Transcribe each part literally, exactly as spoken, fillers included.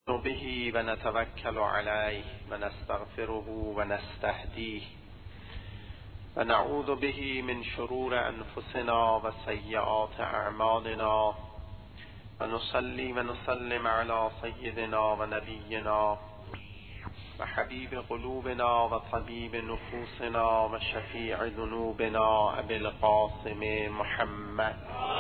به و نتوکل علیه و نستغفره و نستهدیه و نعوذ به من شرور انفسنا و سیئات اعمالنا و نصلی و نسلم علی سیدنا و نبینا و حبیب قلوبنا و طبیب نفوسنا و شفیع ذنوبنا ابی القاسم محمد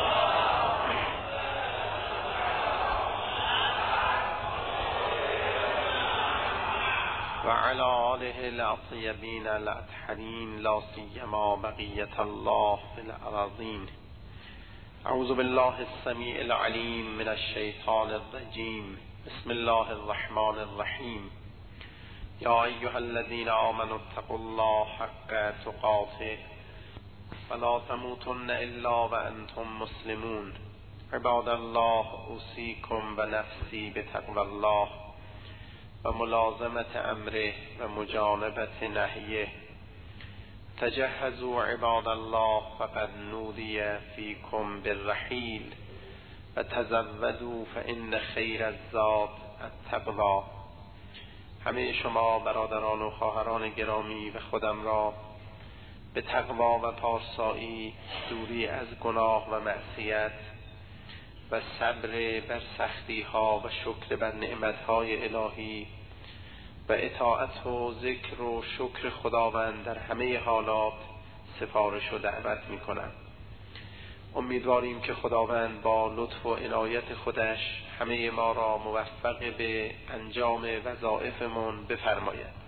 و علی آله الاطیبین الاطهرین لا سیما بقیة الله فی الارضین. اعوذ بالله السمیع العلیم من الشیطان الرجیم. بسم الله الرحمن الرحیم. یا ایها الذین آمنوا اتقوا الله حق تقاته ولا تموتن الا وانتم مسلمون. عباد الله اوصیکم و نفسی بتقوی الله و ملازمت امره و مجانبت نهیه. تجهزوا عباد الله فقد نودی فیکم بالرحیل و تزودوا فان خیر الزاد التقوی. همه شما برادران و خواهران گرامی و خودم را به تقوا و پارسایی، دوری از گناه و معصیت و صبر بر سختی ها و شکر بر نعمت های الهی و اطاعت و ذکر و شکر خداوند در همه حالات سفارش و دعوت می کنم. امیدواریم که خداوند با لطف و عنایت خودش همه ما را موفق به انجام وظایفمون بفرماید.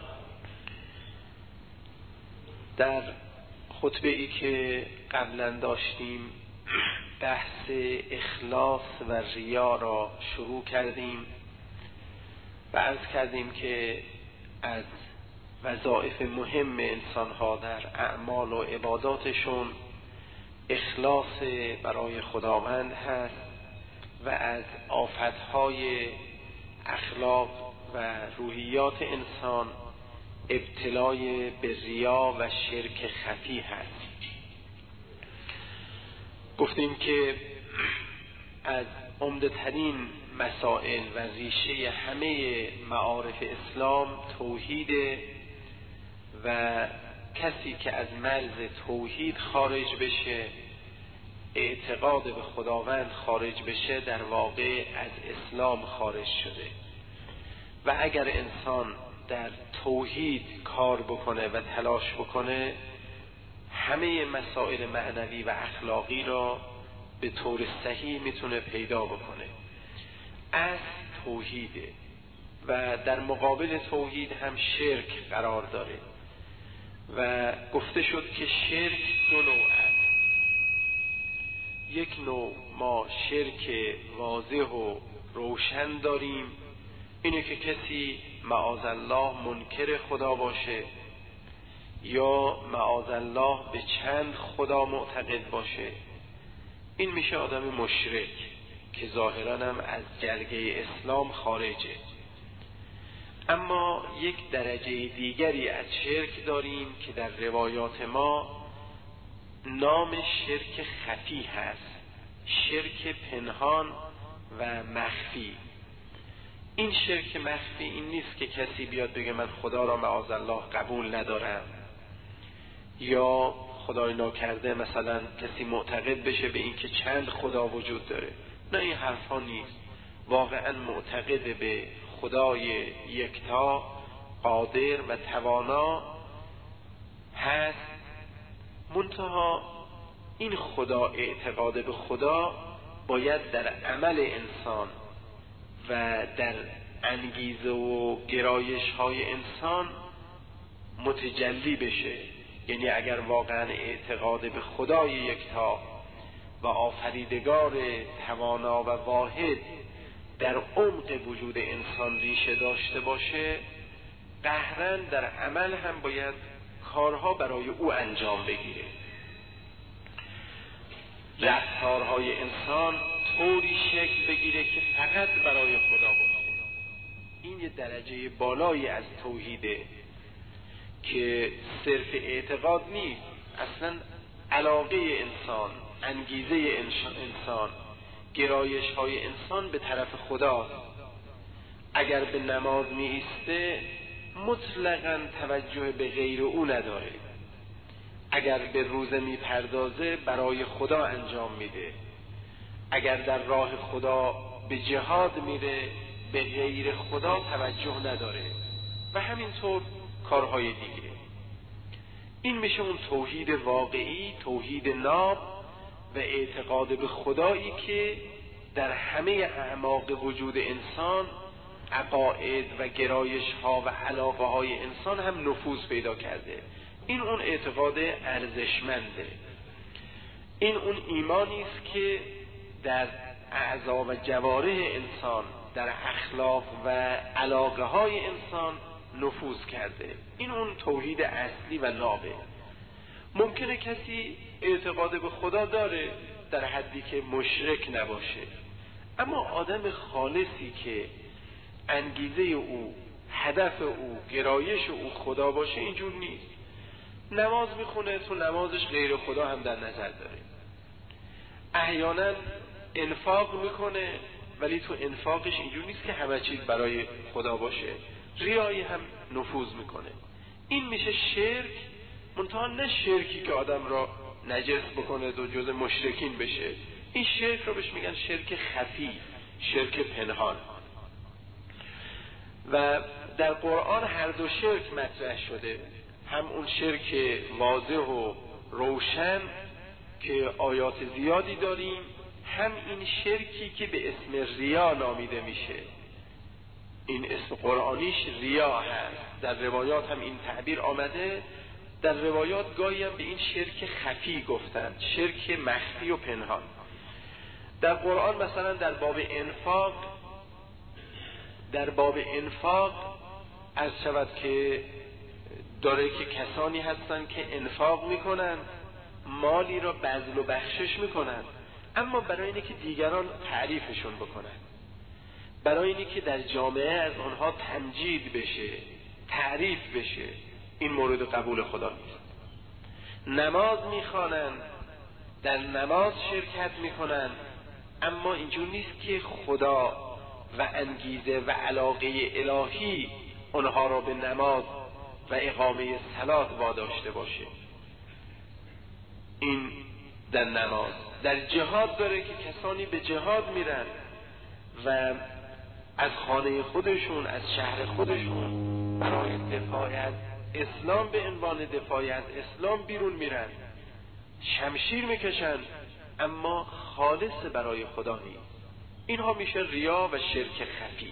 در خطبه ای که قبلا داشتیم بحث اخلاص و ریا را شروع کردیم و عرض کردیم که از وظایف مهم انسان‌ها در اعمال و عباداتشون اخلاص برای خداوند هست و از آفت‌های اخلاق و روحیات انسان ابتلای به ریا و شرک خفی هست. گفتیم که از عمده‌ترین مسائل و ریشه همه معارف اسلام توحیده و کسی که از مرز توحید خارج بشه، اعتقاد به خداوند خارج بشه، در واقع از اسلام خارج شده. و اگر انسان در توحید کار بکنه و تلاش بکنه، همه مسائل معنوی و اخلاقی را به طور صحیح میتونه پیدا بکنه. اصل توحیده و در مقابل توحید هم شرک قرار داره و گفته شد که شرک دو نوع است. یک نوع ما شرک واضح و روشن داریم، اینه که کسی معاذالله منکر خدا باشه یا معاذالله به چند خدا معتقد باشه. این میشه آدم مشرک که ظاهراً هم از جلگه اسلام خارجه. اما یک درجه دیگری از شرک داریم که در روایات ما نام شرک خفی هست، شرک پنهان و مخفی. این شرک مخفی این نیست که کسی بیاد بگه من خدا را معاذالله قبول ندارم، یا خدای ناکرده مثلا کسی معتقد بشه به این که چند خدا وجود داره. نه، این حرفا نیست. واقعا معتقد به خدای یکتا قادر و توانا هست، منتها این خدا، اعتقاد به خدا باید در عمل انسان و در انگیزه و گرایش های انسان متجلی بشه. یعنی اگر واقعا اعتقاد به خدای یکتا و آفریدگار توانا و واحد در عمق وجود انسان ریشه داشته باشه، قهراً در عمل هم باید کارها برای او انجام بگیره. رفتارهای انسان طوری شکل بگیره که فقط برای خدا باشه. این یه درجه بالایی از توحیده که صرف اعتقاد نیست، اصلا علاقه انسان، انگیزه انسان، گرایش های انسان به طرف خداست اگر به نماز می ایسته مطلقاً توجه به غیر او نداره. اگر به روزه می پردازه برای خدا انجام میده. اگر در راه خدا به جهاد میره به غیر خدا توجه نداره و همینطور کارهای دیگه. این میشه اون توحید واقعی، توحید ناب و اعتقاد به خدایی که در همه اعماق وجود انسان عقاید و گرایش ها و علاقه های انسان هم نفوذ پیدا کرده. این اون اعتقاد ارزشمنده. این اون ایمانی است که در اعضا و جوارح انسان، در اخلاق و علاقه های انسان نفوذ کرده. این اون توحید اصلی و نابه. ممکنه کسی اعتقاد به خدا داره در حدی که مشرک نباشه، اما آدم خالصی که انگیزه او، هدف او، گرایش او خدا باشه اینجور نیست. نماز میخونه، تو نمازش غیر خدا هم در نظر داره. احیانا انفاق میکنه ولی تو انفاقش اینجور نیست که همه چیز برای خدا باشه. ریایی هم نفوذ میکنه. این میشه شرک، منتها نه شرکی که آدم را نجس بکنه و جز مشرکین بشه. این شرک رو بهش میگن شرک خفی، شرک پنهان. و در قرآن هر دو شرک مطرح شده، هم اون شرک واضح و روشن که آیات زیادی داریم، هم این شرکی که به اسم ریا نامیده میشه. این اسم قرآنیش ریا هست. در روایات هم این تعبیر آمده. در روایات گاهی هم به این شرک خفی گفتند، شرک مخفی و پنهان. در قرآن مثلا در باب انفاق در باب انفاق از شود که داره که کسانی هستن که انفاق میکنن، مالی را بذل و بخشش میکنن، اما برای اینه که دیگران تعریفشون بکنن، برای اینه که در جامعه از آنها تمجید بشه، تعریف بشه، این مورد قبول خدا نیست. نماز میخوانن، در نماز شرکت میکنن، اما اینجور نیست که خدا و انگیزه و علاقه الهی اونها را به نماز و اقامه صلات واداشته باشه. این در نماز. در جهاد داره که کسانی به جهاد میرن و از خانه خودشون، از شهر خودشون برای دفاع از اسلام به عنوان دفاع از اسلام بیرون میرن، شمشیر میکشن، اما خالص برای خدا نیست. اینها میشه ریا و شرک خفی.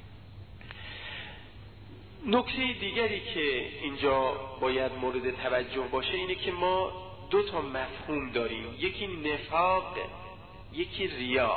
نکته دیگری که اینجا باید مورد توجه باشه اینه که ما دو تا مفهوم داریم، یکی نفاق، یکی ریا.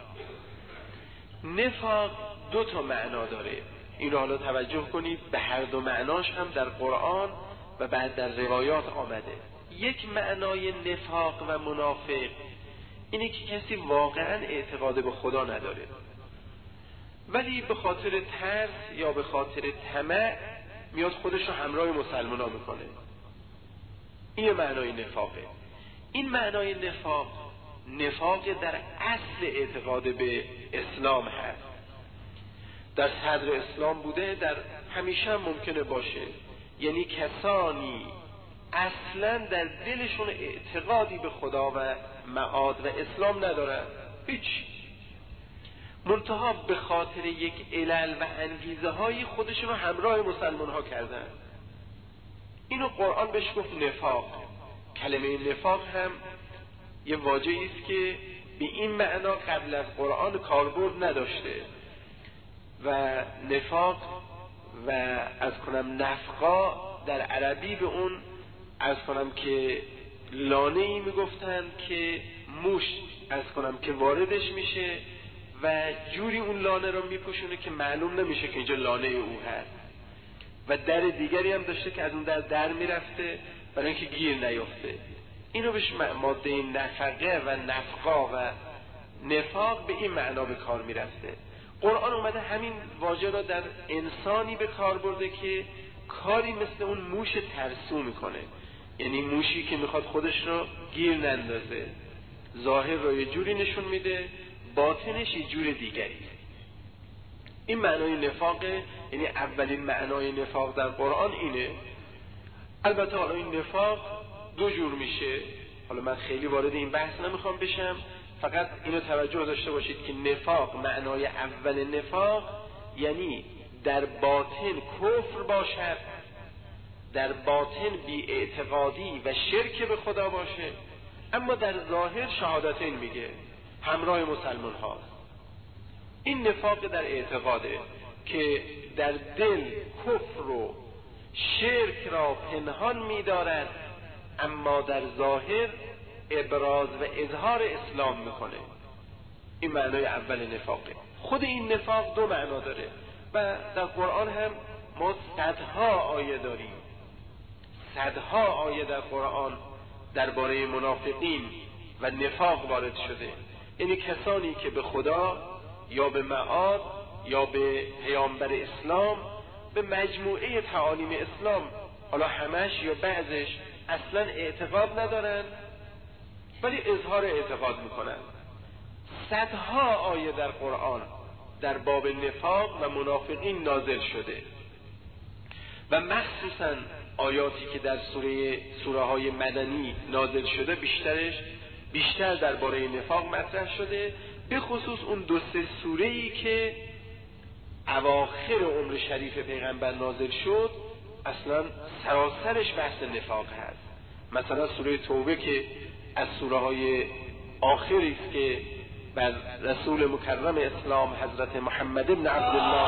نفاق دو تا معنا داره. این رو حالا توجه کنید، به هر دو معناش هم در قرآن و بعد در روایات آمده. یک معنای نفاق و منافق اینه که کسی واقعا اعتقاد به خدا نداره، ولی به خاطر ترس یا به خاطر طمع میاد خودش رو همراه مسلمان‌ها میکنه. این معنای نفاقه. این معنای نفاق، نفاق در اصل اعتقاد به اسلام هست. در صدر اسلام بوده، در همیشه هم ممکنه باشه. یعنی کسانی اصلا در دلشون اعتقادی به خدا و معاد و اسلام ندارن، هیچ، منتها به خاطر یک علل و انگیزه های خودشون رو همراه مسلمان ها کردن. اینو قرآن بهش گفت نفاق. کلمه نفاق هم یه واژه‌ای است که به این معنا قبل از قرآن کاربرد نداشته و نفاق و از کنم نفقا در عربی به اون از کنم که لانه‌ای میگفتن که موش از کنم که واردش میشه و جوری اون لانه رو میپوشونه که معلوم نمیشه که اینجا لانه او هست، و در دیگری هم داشته که از اون در در میرفته برای اینکه گیر نیفته. اینو بهش ماده نفقه و نفقا و نفاق به این معنا به کار میرفته. قرآن اومده همین واژه را در انسانی به کار برده که کاری مثل اون موش ترسو میکنه، یعنی موشی که میخواد خودش رو گیر نندازه، ظاهر رو یه جوری نشون میده، باطنش یه جور دیگری. این معنای نفاقه، یعنی اولین معنای نفاق در قرآن اینه. البته حالا این نفاق دو جور میشه، حالا من خیلی وارد این بحث نمیخوام بشم، فقط اینو توجه داشته باشید که نفاق، معنای اول نفاق یعنی در باطن کفر باشد، در باطن بی اعتقادی و شرک به خدا باشه، اما در ظاهر شهادتین میگه، همراه مسلمان ها. این نفاق در اعتقاده که در دل کفر و شرک را پنهان می‌دارد، اما در ظاهر ابراز و اظهار اسلام میکنه. این معنای اول نفاقه. خود این نفاق دو معنا داره و در قرآن هم ما صدها آیه داریم، صدها آیه در قرآن درباره منافقین و نفاق وارد شده، یعنی کسانی که به خدا یا به معاد یا به پیامبر اسلام، به مجموعه تعالیم اسلام، حالا همش یا بعضش، اصلا اعتقاد ندارن ولی اظهار اعتقاد میکنن. صدها آیه در قرآن در باب نفاق و منافقین نازل شده و مخصوصا آیاتی که در سوره سوره های مدنی نازل شده بیشترش بیشتر درباره نفاق مطرح شده، به خصوص اون دو سه سوره‌ای که اواخر عمر شریف پیغمبر نازل شد اصلا سراسرش بحث نفاق هست. مثلا سوره توبه که از سوره های آخری است که بر رسول مکرم اسلام حضرت محمد ابن عبدالله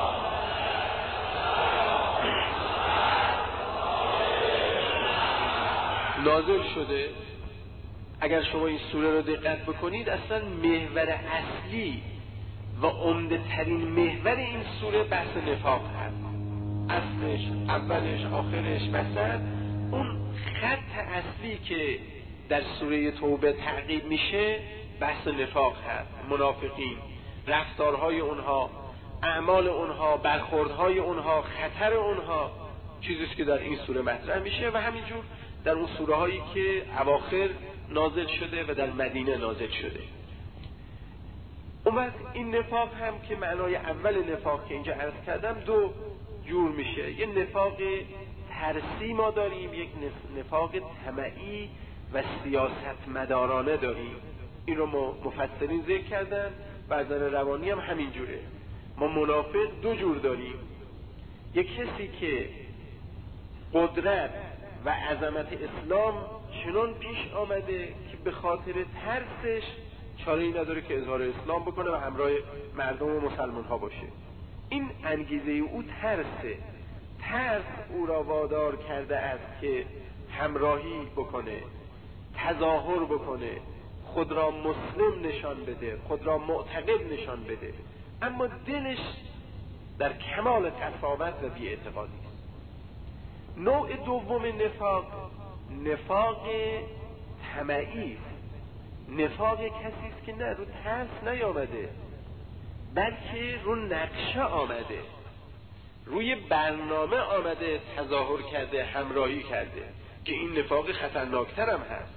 نازل شده، اگر شما این سوره رو دقت بکنید اصلا محور اصلی و عمده ترین محور این سوره بحث نفاق هست. اصلش، اولش، آخرش، وسط، اون خط اصلی که در سوره توبه تعقیب میشه بحث نفاق هست. منافقین، رفتارهای اونها، اعمال اونها، برخوردهای اونها، خطر اونها، چیزیست که در این سوره مطرح میشه و همینجور در اون سوره هایی که اواخر نازل شده و در مدینه نازل شده. اون وقت این نفاق هم که معنای اول نفاق که اینجا عرض کردم دو جور میشه. یه نفاق ترسی ما داریم، یک نفاق طمعی و سیاست مدارانه داریم. این رو ما مفسرین ذکر کردن، بعضن روانی هم همین جوره. ما منافق دو جور داریم، یک کسی که قدرت و عظمت اسلام چنان پیش آمده که به خاطر ترسش چاره‌ای نداره که اظهار اسلام بکنه و همراه مردم و مسلمان ها باشه. این انگیزه او ترسه. ترس او را وادار کرده است که همراهی بکنه، تظاهر بکنه، خود را مسلم نشان بده، خود را معتقد نشان بده، اما دلش در کمال قساوت و بی‌اعتقادی است. نوع دوم نفاق، نفاق طمعی است. نفاق کسی است که نه رو ترس نیامده، بلکه رو نقشه آمده، روی برنامه آمده، تظاهر کرده، همراهی کرده، که این نفاق خطرناکتر هم هست.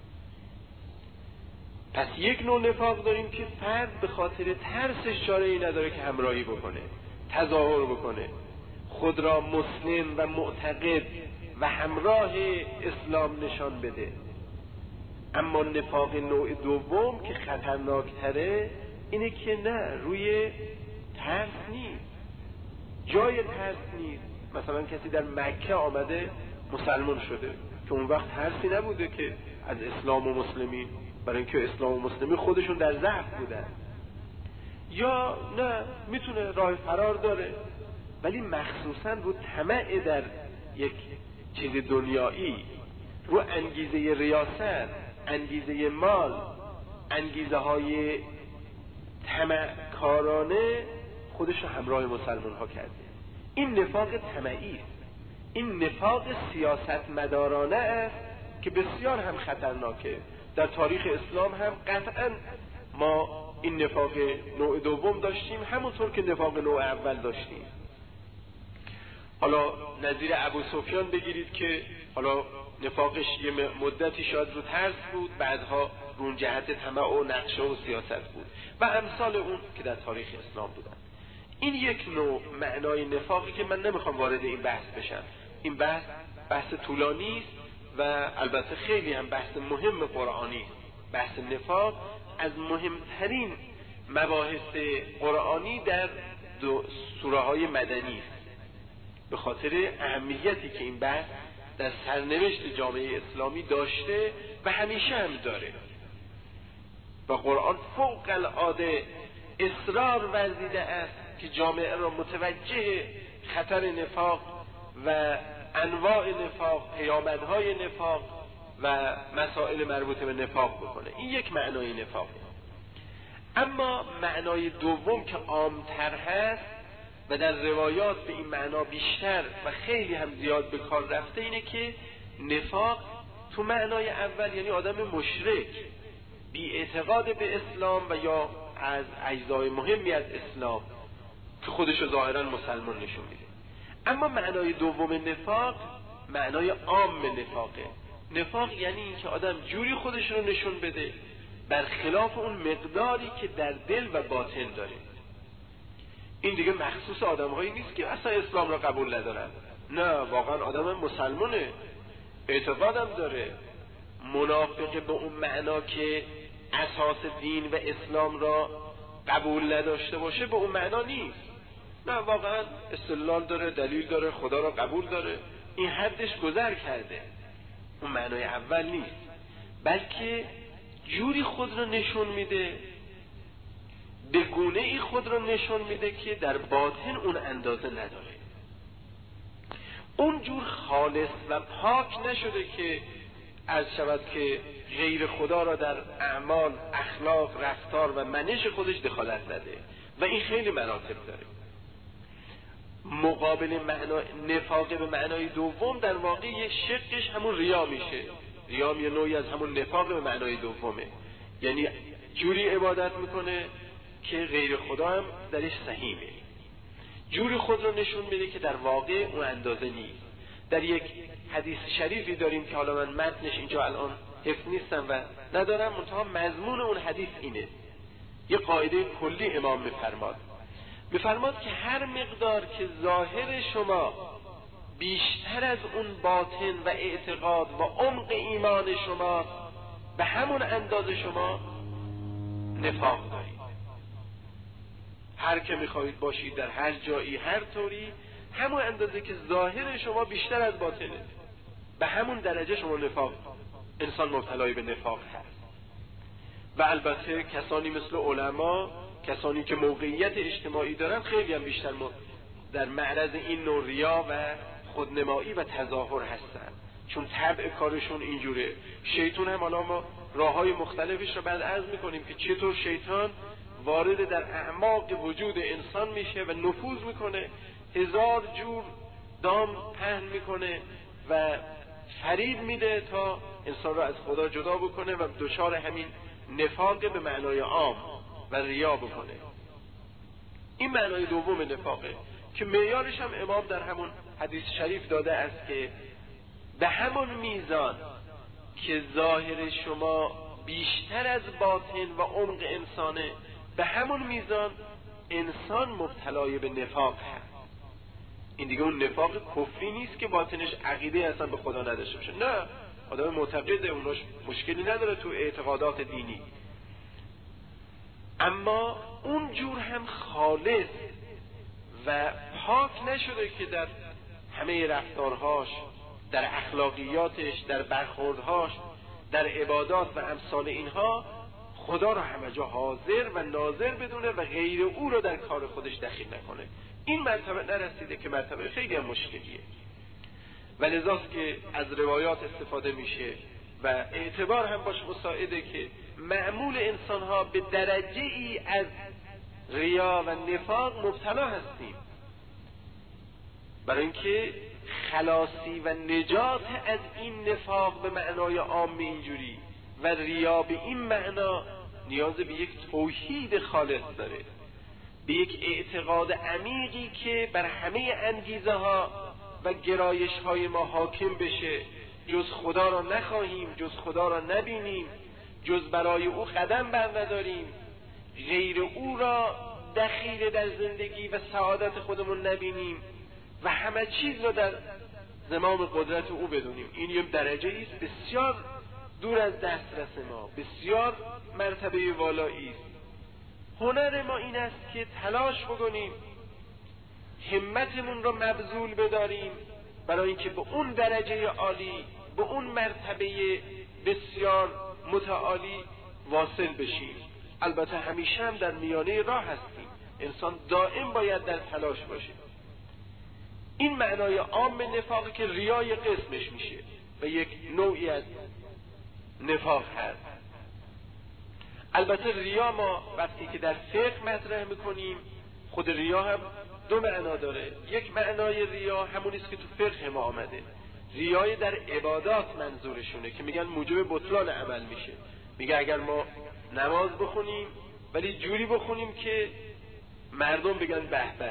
پس یک نوع نفاق داریم که فرد به خاطر ترسش چاره‌ای نداره که همراهی بکنه، تظاهر بکنه، خود را مسلم و معتقد و همراه اسلام نشان بده. اما نفاق نوع دوم که خطرناکتره اینه که نه، روی ترس نیست، جای ترس نیست. مثلا کسی در مکه آمده مسلمان شده که اون وقت ترسی نبوده که از اسلام و مسلمین، برای اینکه اسلام و مسلمین خودشون در ضعف بودن، یا نه میتونه راه فرار داره، ولی مخصوصا رو طمع در یک چیز دنیایی، رو انگیزه ریاست، انگیزه مال، انگیزه های طمع کارانه خودش رو همراه مسلمان ها کرده. این نفاق طمعی است. این نفاق سیاست مدارانه است که بسیار هم خطرناکه. در تاریخ اسلام هم قطعا ما این نفاق نوع دوم داشتیم، همونطور که نفاق نوع اول داشتیم. حالا نظیر ابو سفیان بگیرید که حالا نفاقش یه مدتی شاید رو ترس بود، بعدها رو جهت طمع و نقشه و سیاست بود، و امثال اون که در تاریخ اسلام بودن. این یک نوع معنای نفاقی که من نمیخوام وارد این بحث بشم. این بحث بحث طولانی است و البته خیلی هم بحث مهم قرآنی است. بحث نفاق از مهمترین مباحث قرآنی در دو سوره های مدنی است، به خاطر اهمیتی که این بحث در سرنوشت جامعه اسلامی داشته و همیشه هم داره و قرآن فوق العاده اصرار ورزیده است که جامعه را متوجه خطر نفاق و انواع نفاق، پیامدهای نفاق و مسائل مربوط به نفاق بکنه. این یک معنای نفاقه. اما معنای دوم که عامتر هست و در روایات به این معنا بیشتر و خیلی هم زیاد به کار رفته اینه که نفاق تو معنای اول یعنی آدم مشرک، بی اعتقاد به اسلام و یا از اجزای مهمی از اسلام که خودشو ظاهرا مسلمان نشون میده. اما معنای دوم نفاق معنای عام نفاقه. نفاق یعنی این که آدم جوری خودش رو نشون بده برخلاف اون مقداری که در دل و باطن داره. این دیگه مخصوص آدم‌هایی نیست که اصلا اسلام را قبول ندارن. نه، واقعا آدم مسلمانه، اعتقادم داره. منافق به اون معنا که اساس دین و اسلام را قبول نداشته باشه به اون معنا نیست. نه، واقعا استدلال داره، دلیل داره، خدا را قبول داره، این حدش گذر کرده. اون معنای اول نیست، بلکه جوری خود را نشون میده، به گونه ای خود را نشون میده که در باطن اون اندازه نداره. اون جور خالص و پاک نشده که از شود که غیر خدا را در اعمال، اخلاق، رفتار و منش خودش دخالت زده و این خیلی مراتب داره. مقابل معنا نفاق به معنای دوم در واقع یک شقش همون ریا میشه. ریا یه نوعی از همون نفاق به معنای دومه، یعنی جوری عبادت میکنه که غیر خدا هم درش سهیمه، جوری خود رو نشون میده که در واقع اون اندازه نیست. در یک حدیث شریفی داریم که حالا من متنش اینجا الان حفظ نیستم و ندارم، منتها مضمون اون حدیث اینه. یه قاعده کلی امام میفرماد میفرماد که هر مقدار که ظاهر شما بیشتر از اون باطن و اعتقاد و عمق ایمان شما، به همون اندازه شما نفاق دارید. هر که میخواهید باشید در هر جایی هر طوری، همون اندازه که ظاهر شما بیشتر از باطنه، به همون درجه شما نفاق، انسان مبتلای به نفاق هست. و البته کسانی مثل علما، کسانی که موقعیت اجتماعی دارن، خیلی هم بیشتر در معرض این نوع ریا و خودنمایی و تظاهر هستن، چون طبع کارشون اینجوره. شیطان هم حالا ما راههای مختلفش رو بعد عرض میکنیم که چطور شیطان وارد در اعماق وجود انسان میشه و نفوذ میکنه، هزار جور دام پهن میکنه و فریب میده تا انسان را از خدا جدا بکنه و دچار همین نفاق به معنای عام و ریا بکنه. این معنای دوم نفاقه که معیارش هم امام در همون حدیث شریف داده است که به همون میزان که ظاهر شما بیشتر از باطن و عمق انسانه، به همون میزان انسان مبتلای به نفاق هست. این دیگه اون نفاق کفری نیست که باطنش عقیده اصلا به خدا نداشته باشه. نه، آدم معتقده، اوناش مشکلی نداره تو اعتقادات دینی، اما اون جور هم خالص و پاک نشده که در همه رفتارهاش، در اخلاقیاتش، در برخوردهاش، در عبادات و امثال اینها خدا را همه جا حاضر و ناظر بدونه و غیر او را در کار خودش دخیل نکنه. این مرتبه نرسیده که مرتبه خیلی هم مشکلیه و لذاست که از روایات استفاده میشه و اعتبار هم باش مساعده که معمول انسانها به درجه ای از ریا و نفاق مبتلا هستیم، برای اینکه خلاصی و نجات از این نفاق به معنای عام اینجوری و ریا به این معنا نیاز به یک توحید خالص داره، به یک اعتقاد عمیقی که بر همه انگیزه ها و گرایش های ما حاکم بشه، جز خدا را نخواهیم، جز خدا را نبینیم، جز برای او قدم بر نداریم، غیر او را دخیل در زندگی و سعادت خودمون نبینیم و همه چیز رو در زمام قدرت او بدونیم. این یک درجه است بسیار دور از دسترس ما، بسیار مرتبه والایی است. هنر ما این است که تلاش بکنیم، همتمون رو مبذول بداریم برای اینکه به اون درجه عالی، به اون مرتبه بسیار متعالی واصل بشیم. البته همیشه هم در میانه راه هستیم، انسان دائم باید در تلاش باشه. این معنای عام نفاقی که ریای قسمش میشه و یک نوعی از نفاق هست. البته ریا ما وقتی که در فقه مطرح میکنیم، خود ریا هم دو معنا داره. یک معنای ریا همون است که تو فقه ما آمده، ریای در عبادات منظورشونه که میگن موجب بطلان عمل میشه. میگه اگر ما نماز بخونیم ولی جوری بخونیم که مردم بگن به به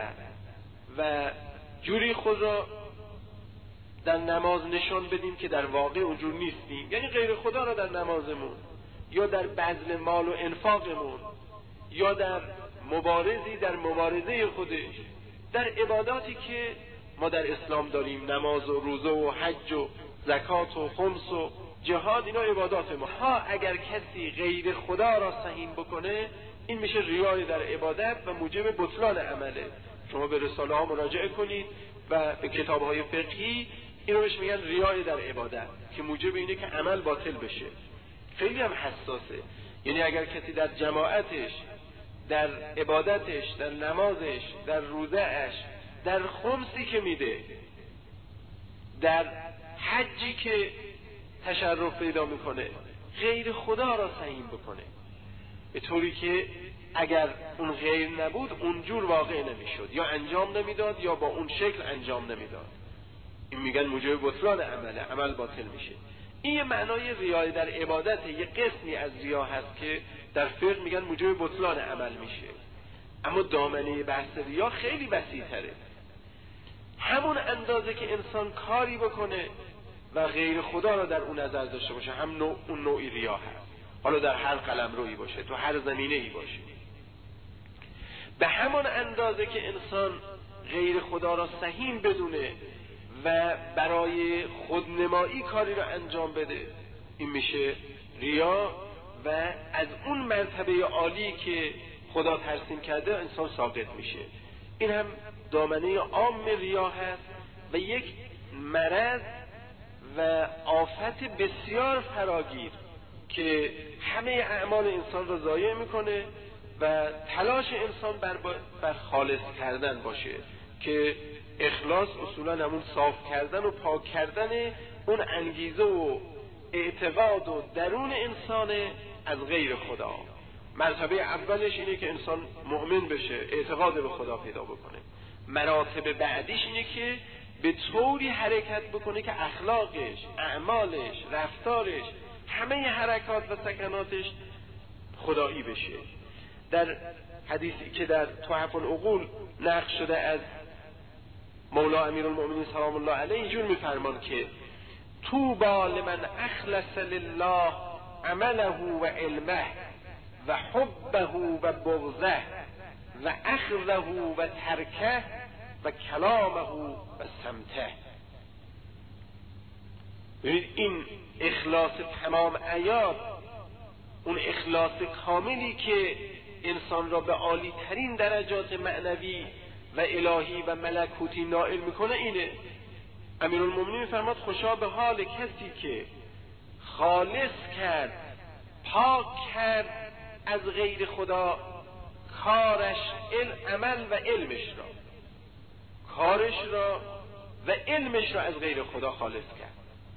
و جوری خود را در نماز نشان بدیم که در واقع اونجور نیستیم، یعنی غیر خدا را در نمازمون یا در بذل مال و انفاقمون یا در مبارزی در مبارزه خودش، در عباداتی که ما در اسلام داریم، نماز و روزه و حج و زکات و خمس و جهاد، اینا عبادات ما. ها اگر کسی غیر خدا را سهیم بکنه، این میشه ریای در عبادت و موجب بطلان عمله. شما به رساله ها مراجعه کنید و به کتاب های فقهی اینو بهش میگن ریای در عبادت که موجب اینه که عمل باطل بشه. خیلی هم حساسه، یعنی اگر کسی در جماعتش، در عبادتش، در نمازش، در روزهش، در خمسی که میده، در حجی که تشرف پیدا میکنه، غیر خدا را سهیم بکنه به طوری که اگر اون غیر نبود اونجور واقع نمیشد یا انجام نمیداد یا با اون شکل انجام نمیداد، این میگن موجب بطلان عمله، عمل باطل میشه. این یه معنای ریای در عبادت، یه قسمی از ریا هست که در فقه میگن موجب بطلان عمل میشه. اما دامنه بحث ریا خیلی وسیع تره. همون اندازه که انسان کاری بکنه و غیر خدا را در اون نظر داشته باشه، هم نوع اون نوعی ریا هست، حالا در هر قلمرویی باشه، تو هر زمینه‌ای باشه. به همان اندازه که انسان غیر خدا را سهیم بدونه و برای خودنمایی کاری را انجام بده، این میشه ریا و از اون مرتبه عالی که خدا ترسیم کرده انسان ساقط میشه. این هم دامنه عام ریا هست و یک مرض و آفت بسیار فراگیر که همه اعمال انسان را ضایع میکنه و تلاش انسان بر, بر خالص کردن باشه که اخلاص اصولا همون صاف کردن و پاک کردن اون انگیزه و اعتقاد و درون انسان از غیر خدا. مرتبه اولش اینه که انسان مؤمن بشه، اعتقاد به خدا پیدا بکنه. مراتب بعدیش اینه که به طوری حرکت بکنه که اخلاقش، اعمالش، رفتارش، همه حرکات و سکناتش خدایی بشه. در حدیثی که در تحف العقول نقل شده از مولا امیرالمؤمنین سلام الله علیه اینجور میفرمان که طوبی لمن اخلص لله عمله و علمه و حبه و بغضه و اخذه و ترکه و کلامه و سمته. ببینید این اخلاص تمام عیار، اون اخلاص کاملی که انسان را به عالی ترین درجات معنوی و الهی و ملکوتی نائل میکنه اینه. امیرالمومنین فرماد خوشا به حال کسی که خالص کرد، پاک کرد از غیر خدا کارش، عمل و علمش را، کارش را و علمش را از غیر خدا خالص کرد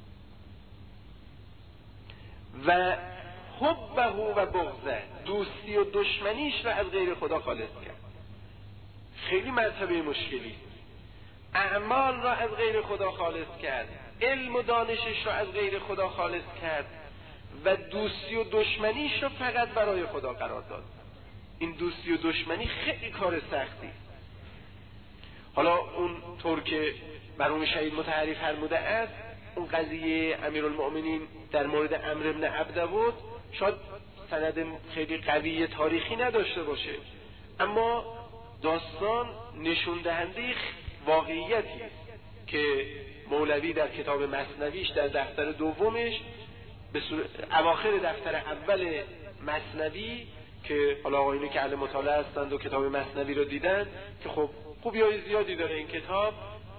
و حبه و بغضه، دوستی و دشمنیش را از غیر خدا خالص کرد. خیلی مرتبه مشکلی. اعمال را از غیر خدا خالص کرد، علم و دانشش را از غیر خدا خالص کرد و دوستی و دشمنیش را فقط برای خدا قرار داد. این دوستی و دشمنی خیلی کار سختی. حالا اون طور که مرحوم شهید مطهری فرموده است، اون قضیه امیرالمؤمنین در مورد عمرو بن عبده بود، شاید سند خیلی قوی تاریخی نداشته باشه، اما داستان نشون دهنده واقعیتی است که مولوی در کتاب مثنویش در دفتر دومش به صورت اواخر دفتر اول مثنوی که حالا آقایونی که اهل مطالعه هستند و کتاب مثنوی رو دیدن که خب خوبیای زیادی داره این کتاب،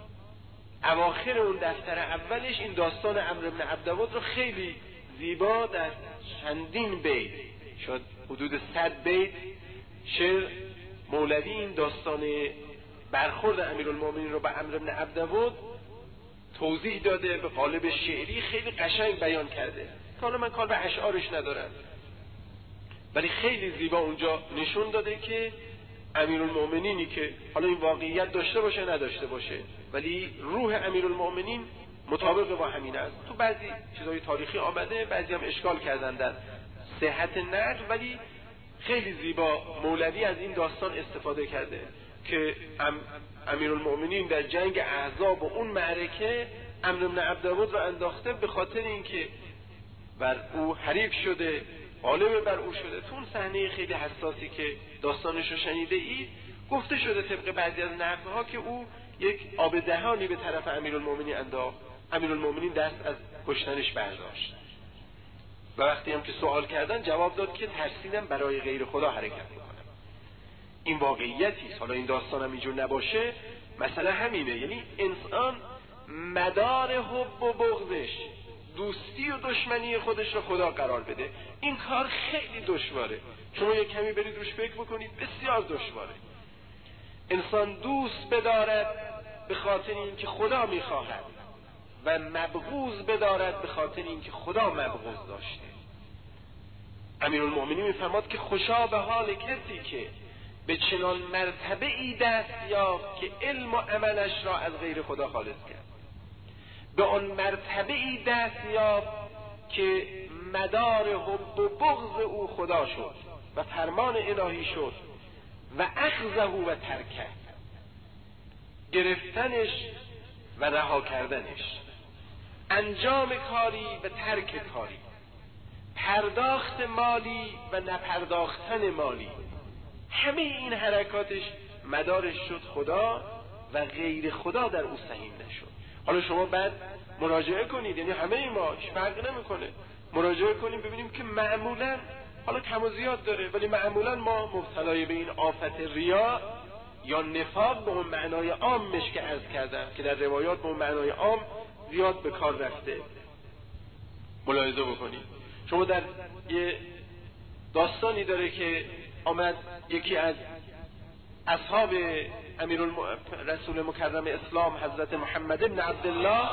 اواخر اون دفتر اولش این داستان عمرو بن عبدود رو خیلی زیبا در چندین بیت، شاید حدود صد بیت شعر، مولوی این داستان برخورد امیرالمومنین رو با عمرو بن عبدود توضیح داده، به قالب شعری خیلی قشنگ بیان کرده که حالا من کار به اشعارش ندارم، ولی خیلی زیبا اونجا نشون داده که امیرالمومنینی که حالا این واقعیت داشته باشه نداشته باشه، ولی روح امیرالمومنین مطابق با همین است. تو بعضی چیزای تاریخی آمده، بعضی هم اشکال کردن در صحت نقل، ولی خیلی زیبا مولوی از این داستان استفاده کرده که ام امیرالمومنین در جنگ احزاب و اون معرکه عمرو بن عبدود رو انداخته به خاطر اینکه بر او حریف شده، غالب بر او شده. تو اون صحنه خیلی حساسی که داستانش رو شنیده اید گفته شده طبق بعضی از نقل‌ها که او یک آب دهانی به طرف امیرالمومنین انداخت، امیرالمومنین دست از کشتنش برداشت و وقتی هم که سوال کردن جواب داد که ترسیدم برای غیر خدا حرکت بکنم. این واقعیتی است. حالا این داستان هم اینجور نباشه مثلا همینه، یعنی انسان مدار حب و بغضش، دوستی و دشمنی خودش رو خدا قرار بده. این کار خیلی دشواره، شما یک کمی برید روش فکر بکنید، بسیار دشواره. انسان دوست بدارد به خاطر اینکه خدا میخواهد و مبغوض بدارد به خاطر اینکه خدا مبغوض داشته. امیرالمومنین میفرماد که خوشا به حال کسی که به چنان مرتبه ای دست یافت که علم و عملش را از غیر خدا خالص کرد، به آن مرتبه ای دست یافت که مدار حب و بغض او خدا شد و فرمان الهی شد و اخذه و ترکه، گرفتنش و رها کردنش، انجام کاری و ترک کاری، پرداخت مالی و نپرداختن مالی، همه این حرکاتش مدارش شد خدا و غیر خدا در او سهیم نشد. حالا شما بعد مراجعه کنید، یعنی همه ما هیچ فرق نمیکنه، مراجعه کنیم ببینیم که معمولا حالا کم و زیاد داره ولی معمولا ما مبتلای به این آفت ریا یا نفاق به اون معنای عامش که عرض کردم که در روایات به اون معنای عام زیاد به کار رفته. ملاحظه بکنید شما در یه داستانی داره که آمد یکی از اصحاب امیرالم... رسول مکرم اسلام حضرت محمد ابن عبدالله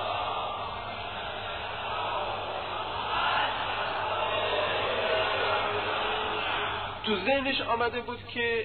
تو ذهنش آمده بود که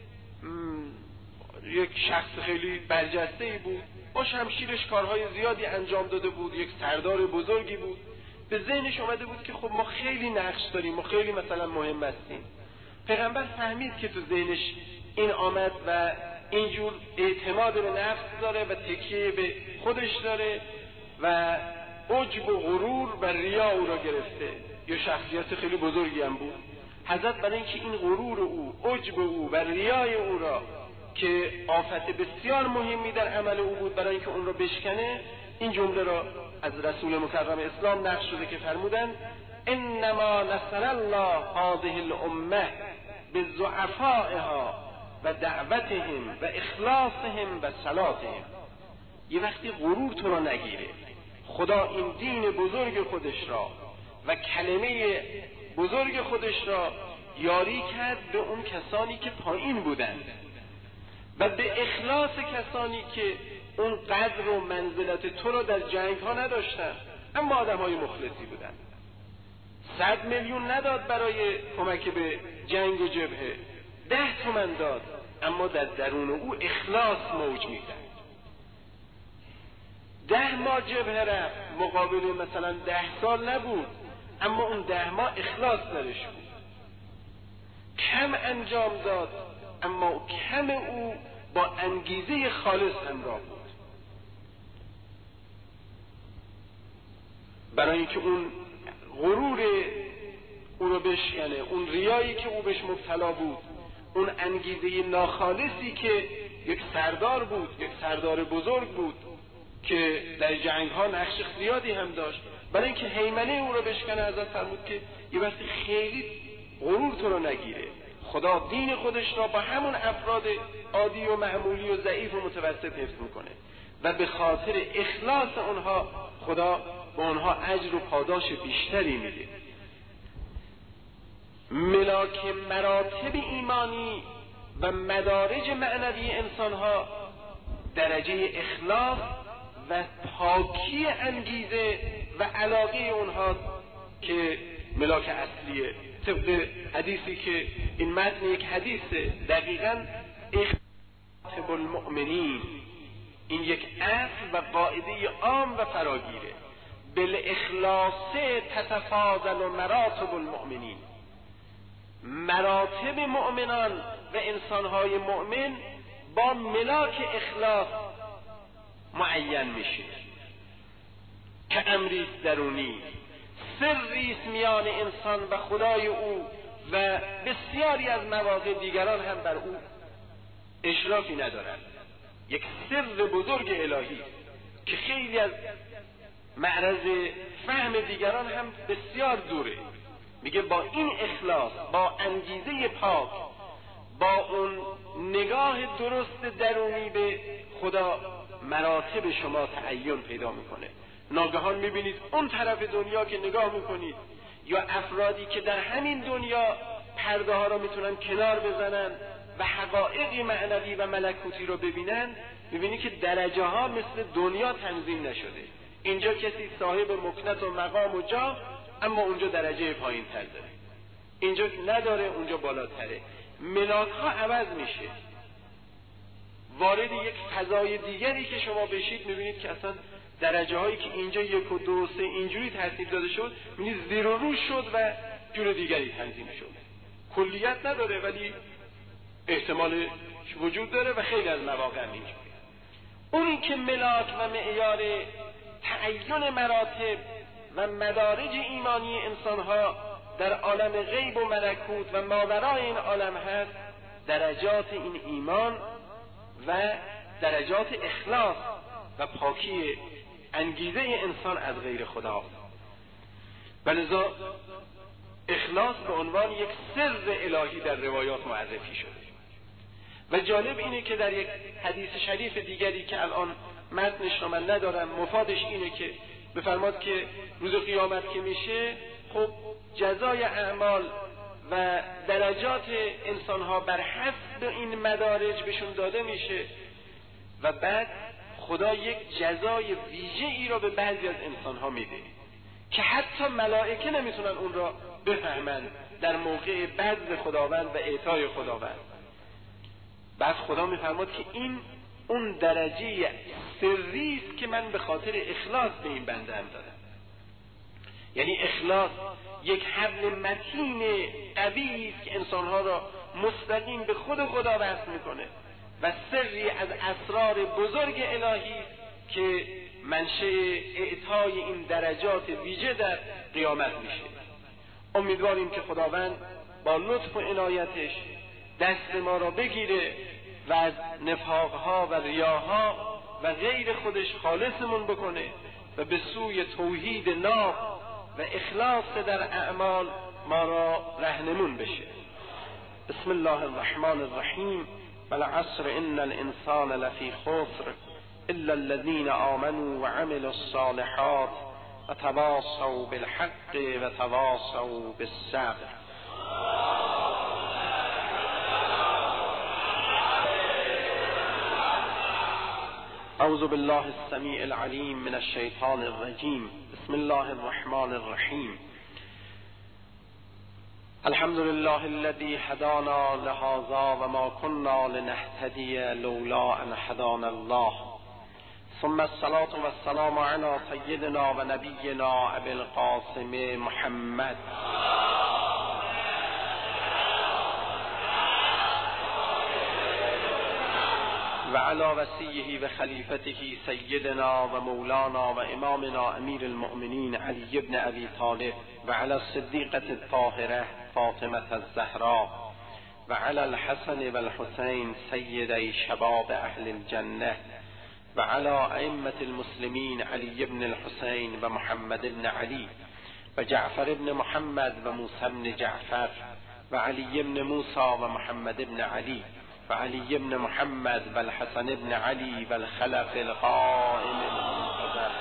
یک شخص خیلی برجسته‌ای بود، با شمشیرش کارهای زیادی انجام داده بود، یک سردار بزرگی بود. به ذهنش آمده بود که خب ما خیلی نقش داریم، ما خیلی مثلا مهم هستیم. پیغمبر فهمید که تو ذهنش این آمد و اینجور اعتماد به نفس داره و تکیه به خودش داره و عجب و غرور و ریا او را گرفته. یه شخصیت خیلی بزرگی هم بود. حضرت برای اینکه این غرور او، عجب او و ریای او را که آفت بسیار مهمی در عمل او بود، برای اینکه اون را بشکنه، این جمله را از رسول مکرم اسلام نقل شده که فرمودند انما نصر الله هذه الامه بضعفائها و دعوتهم و اخلاصهم و صلاتهم. یه وقتی غرور تو را نگیره، خدا این دین بزرگ خودش را و کلمه بزرگ خودش را یاری کرد به اون کسانی که پایین بودند و به اخلاص کسانی که اون قدر و منزلت تو را در جنگ ها نداشتن اما آدم های مخلصی بودند. صد میلیون نداد برای کمک به جنگ و جبهه، ده تومن داد اما در درون او اخلاص موج می‌زد. ده ماه جبهه رفت، مقابل مثلا ده سال نبود اما اون ده ماه اخلاص درش بود. کم انجام داد اما کم او با انگیزه خالص همراه بود، برای اینکه اون غرور او رو بشکنه، اون ریایی که او بهش مبتلا بود، اون انگیزه ناخالصی که یک سردار بود، یک سردار بزرگ بود که در جنگ ها نقش زیادی هم داشت، برای اینکه هیمنه او رو بشکنه ازت فرمود که یه وقتی خیلی غرور تو رو نگیره. خدا دین خودش را با همون افراد عادی و معمولی و ضعیف و متوسط حفظ میکنه و به خاطر اخلاص اونها خدا به اونها اجر و پاداش بیشتری میده. ملاک مراتب ایمانی و مدارج معنوی انسانها درجه اخلاص و پاکی انگیزه و علاقه اونها که ملاک اصلیه. طبق حدیثی که این متن یک حدیثه، دقیقاً اخلاص المؤمنین، این یک اصل و قاعده عام و فراگیره. بالاخلاص تتفاضل مراتب المؤمنین، مراتب مؤمنان و انسانهای مؤمن با ملاک اخلاص معین میشه که امریست درونی، سریست میان انسان و خدای او و بسیاری از مواقع دیگران هم بر او اشرافی ندارند. یک سر بزرگ الهی که خیلی از معرض فهم دیگران هم بسیار دوره. میگه با این اخلاص، با انگیزه پاک، با اون نگاه درست درونی به خدا، مراتب شما تعین پیدا میکنه. ناگهان میبینید اون طرف دنیا که نگاه میکنید یا افرادی که در همین دنیا پرده ها رو میتونن کنار بزنن و حقایقی معنوی و ملکوتی رو ببینن، میبینید که درجه ها مثل دنیا تنظیم نشده. اینجا کسی صاحب مکنت و مقام و جا، اما اونجا درجه پایین تر داره، اینجا نداره، اونجا بالاتره. ملاک ها عوض میشه، وارد یک فضای دیگری که شما بشید میبینید که اصلا درجه هایی که اینجا یک و دو و سه اینجوری ترتیب داده شد، میبینید زیر و رو شد و جور دیگری تنظیم شد. کلیت نداره ولی احتمال وجود داره و خیلی از مواقع اینجوری. اونی که ملاک و معیار تعین مراتب و مدارج ایمانی انسانها در عالم غیب و ملکوت و ماورای این عالم هست، درجات این ایمان و درجات اخلاص و پاکی انگیزه انسان از غیر خدا. ولذا اخلاص به عنوان یک سر الهی در روایات معرفی شده. و جالب اینه که در یک حدیث شریف دیگری که الان متنش رو من ندارم، مفادش اینه که بفرماد که روز قیامت که میشه، خب جزای اعمال و درجات انسانها بر حسب این مدارج بهشون داده میشه و بعد خدا یک جزای ویژه ای را به بعضی از انسانها میده که حتی ملائکه نمیتونن اون را بفهمند در موقع بذل خداوند و اعطای خداوند. بعد خدا میفرماد که این اون درجه سری است که من به خاطر اخلاص به این بنده هم دادم. یعنی اخلاص یک حبل متین قوی است که انسانها را مستقیم به خود خدا وصل میکنه و سری از اسرار بزرگ الهی که منشأ اعطای این درجات ویژه در قیامت میشه. امیدواریم که خداوند با لطف و عنایتش دست ما را بگیره و از نفاقها و ریاها و غیر خودش خالصمون بکنه و به سوی توحید ناب و اخلاص در اعمال ما را رهنمون بشه. بسم الله الرحمن الرحیم. والعصر ان الانسان لفی خسر الا الذين آمنوا وعملوا الصالحات وتواصوا بالحق وتواصوا بالصبر. اعوذ بالله السمیع العلیم من الشیطان الرجیم. بسم الله الرحمن الرحیم. الحمد لله الذي هدانا لهذا وما كنا لنهتدي لولا ان هدانا الله. ثم الصلاة والسلام على سيدنا ونبينا ابي القاسم محمد وعلى وصيه وخليفته سيدنا ومولانا وإمامنا أمير المؤمنين علي بن أبي طالب وعلى الصديقة الطاهرة فاطمة الزهراء وعلى الحسن والحسين سيدي شباب أهل الجنة، وعلى أئمة المسلمين علي بن الحسين ومحمد بن علي وجعفر بن محمد وموسى بن جعفر وعلي بن موسى ومحمد بن علي وعلي بن محمد والحسن بن علي والخلف القائم المنتظر.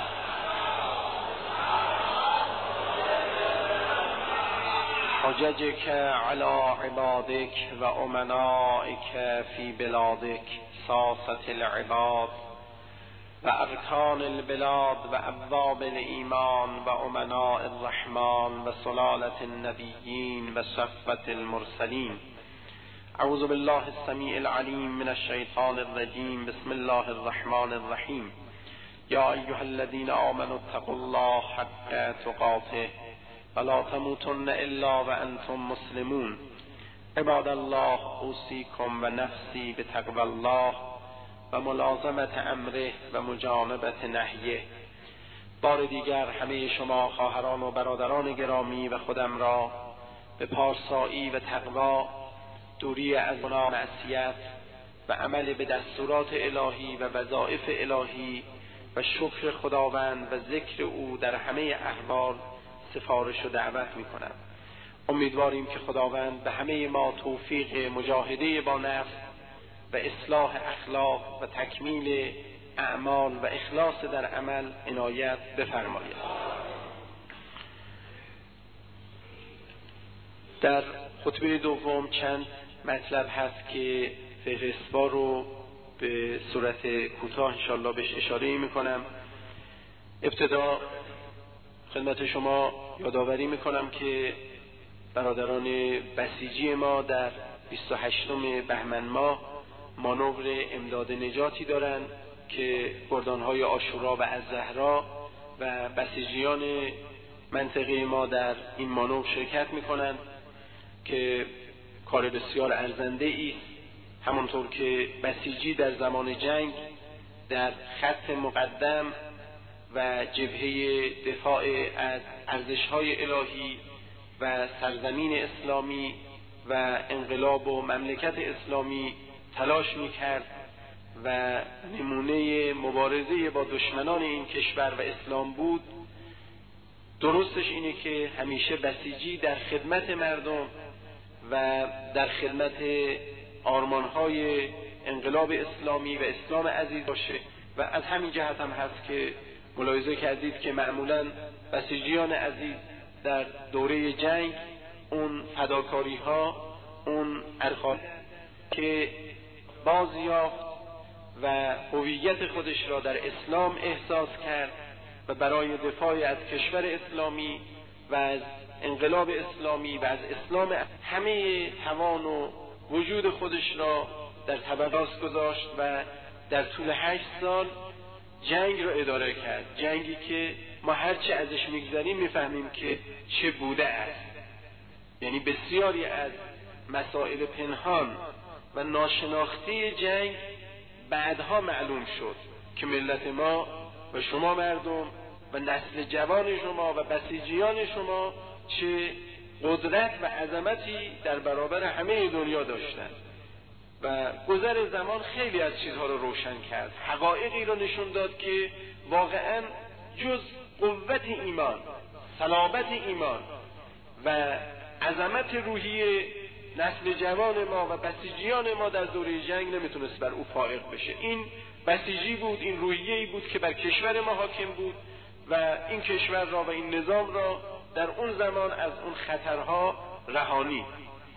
حججك على عبادك وأمنائك في بلادك ساسة العباد وأركان البلاد وأبواب الإيمان وأمناء الرحمن وسلالة النبيين وصفوة المرسلين. أعوذ بالله السميع العليم من الشيطان الرجيم. بسم الله الرحمن الرحيم. يا أيها الذين آمنوا اتقوا الله حق تقاته ولا تموتن إلا وأنتم مسلمون. عباد الله، أوصيكم ونفسي بتقوى الله و ملازمت امره و مجانبت نهیه. بار دیگر همه شما خواهران و برادران گرامی و خودم را به پارسایی و تقوا، دوری از گناه و معصیت و عمل به دستورات الهی و وظایف الهی و شکر خداوند و ذکر او در همه احوال سفارش و دعوت می کنم. امیدواریم که خداوند به همه ما توفیق مجاهده با نفس و اصلاح اخلاق و تکمیل اعمال و اخلاص در عمل عنایت بفرماید. در خطبه دوم چند مطلب هست که فهرستوار رو به صورت کوتاه انشالله بهش اشاره میکنم. ابتدا خدمت شما یادآوری میکنم که برادران بسیجی ما در بیست و هشتم بهمن ماه مانور امداد نجاتی دارند که گردانهای عاشورا و الزهرا و بسیجیان منطقه ما در این مانور شرکت میکنند که کار بسیار ارزنده است. همونطور که بسیجی در زمان جنگ در خط مقدم و جبهه دفاع از ارزش‌های الهی و سرزمین اسلامی و انقلاب و مملکت اسلامی تلاش می‌کرد و نمونه مبارزه با دشمنان این کشور و اسلام بود، درستش اینه که همیشه بسیجی در خدمت مردم و در خدمت آرمان‌های انقلاب اسلامی و اسلام عزیز باشه و از همین جهت هم هست که ملاحظه کردید که معمولاً بسیجیان عزیز در دوره جنگ اون فداکاری ها، اون ارخان که بازیافت و هویت خودش را در اسلام احساس کرد و برای دفاع از کشور اسلامی و از انقلاب اسلامی و از اسلام همه توان و وجود خودش را در تبراز گذاشت و در طول هشت سال جنگ را اداره کرد. جنگی که ما هرچه ازش میگذریم میفهمیم که چه بوده است. یعنی بسیاری از مسائل پنهان و ناشناخته جنگ بعدها معلوم شد که ملت ما و شما مردم و نسل جوان شما و بسیجیان شما چه قدرت و عظمتی در برابر همه دنیا داشتند و گذر زمان خیلی از چیزها رو روشن کرد، حقایقی رو نشون داد که واقعاً جز قوت ایمان، صلابت ایمان و عظمت روحی نسل جوان ما و بسیجیان ما در دوره جنگ نمیتونست بر او فائق بشه. این بسیجی بود، این روحیه‌ای بود که بر کشور ما حاکم بود و این کشور را و این نظام را در اون زمان از اون خطرها رهانید.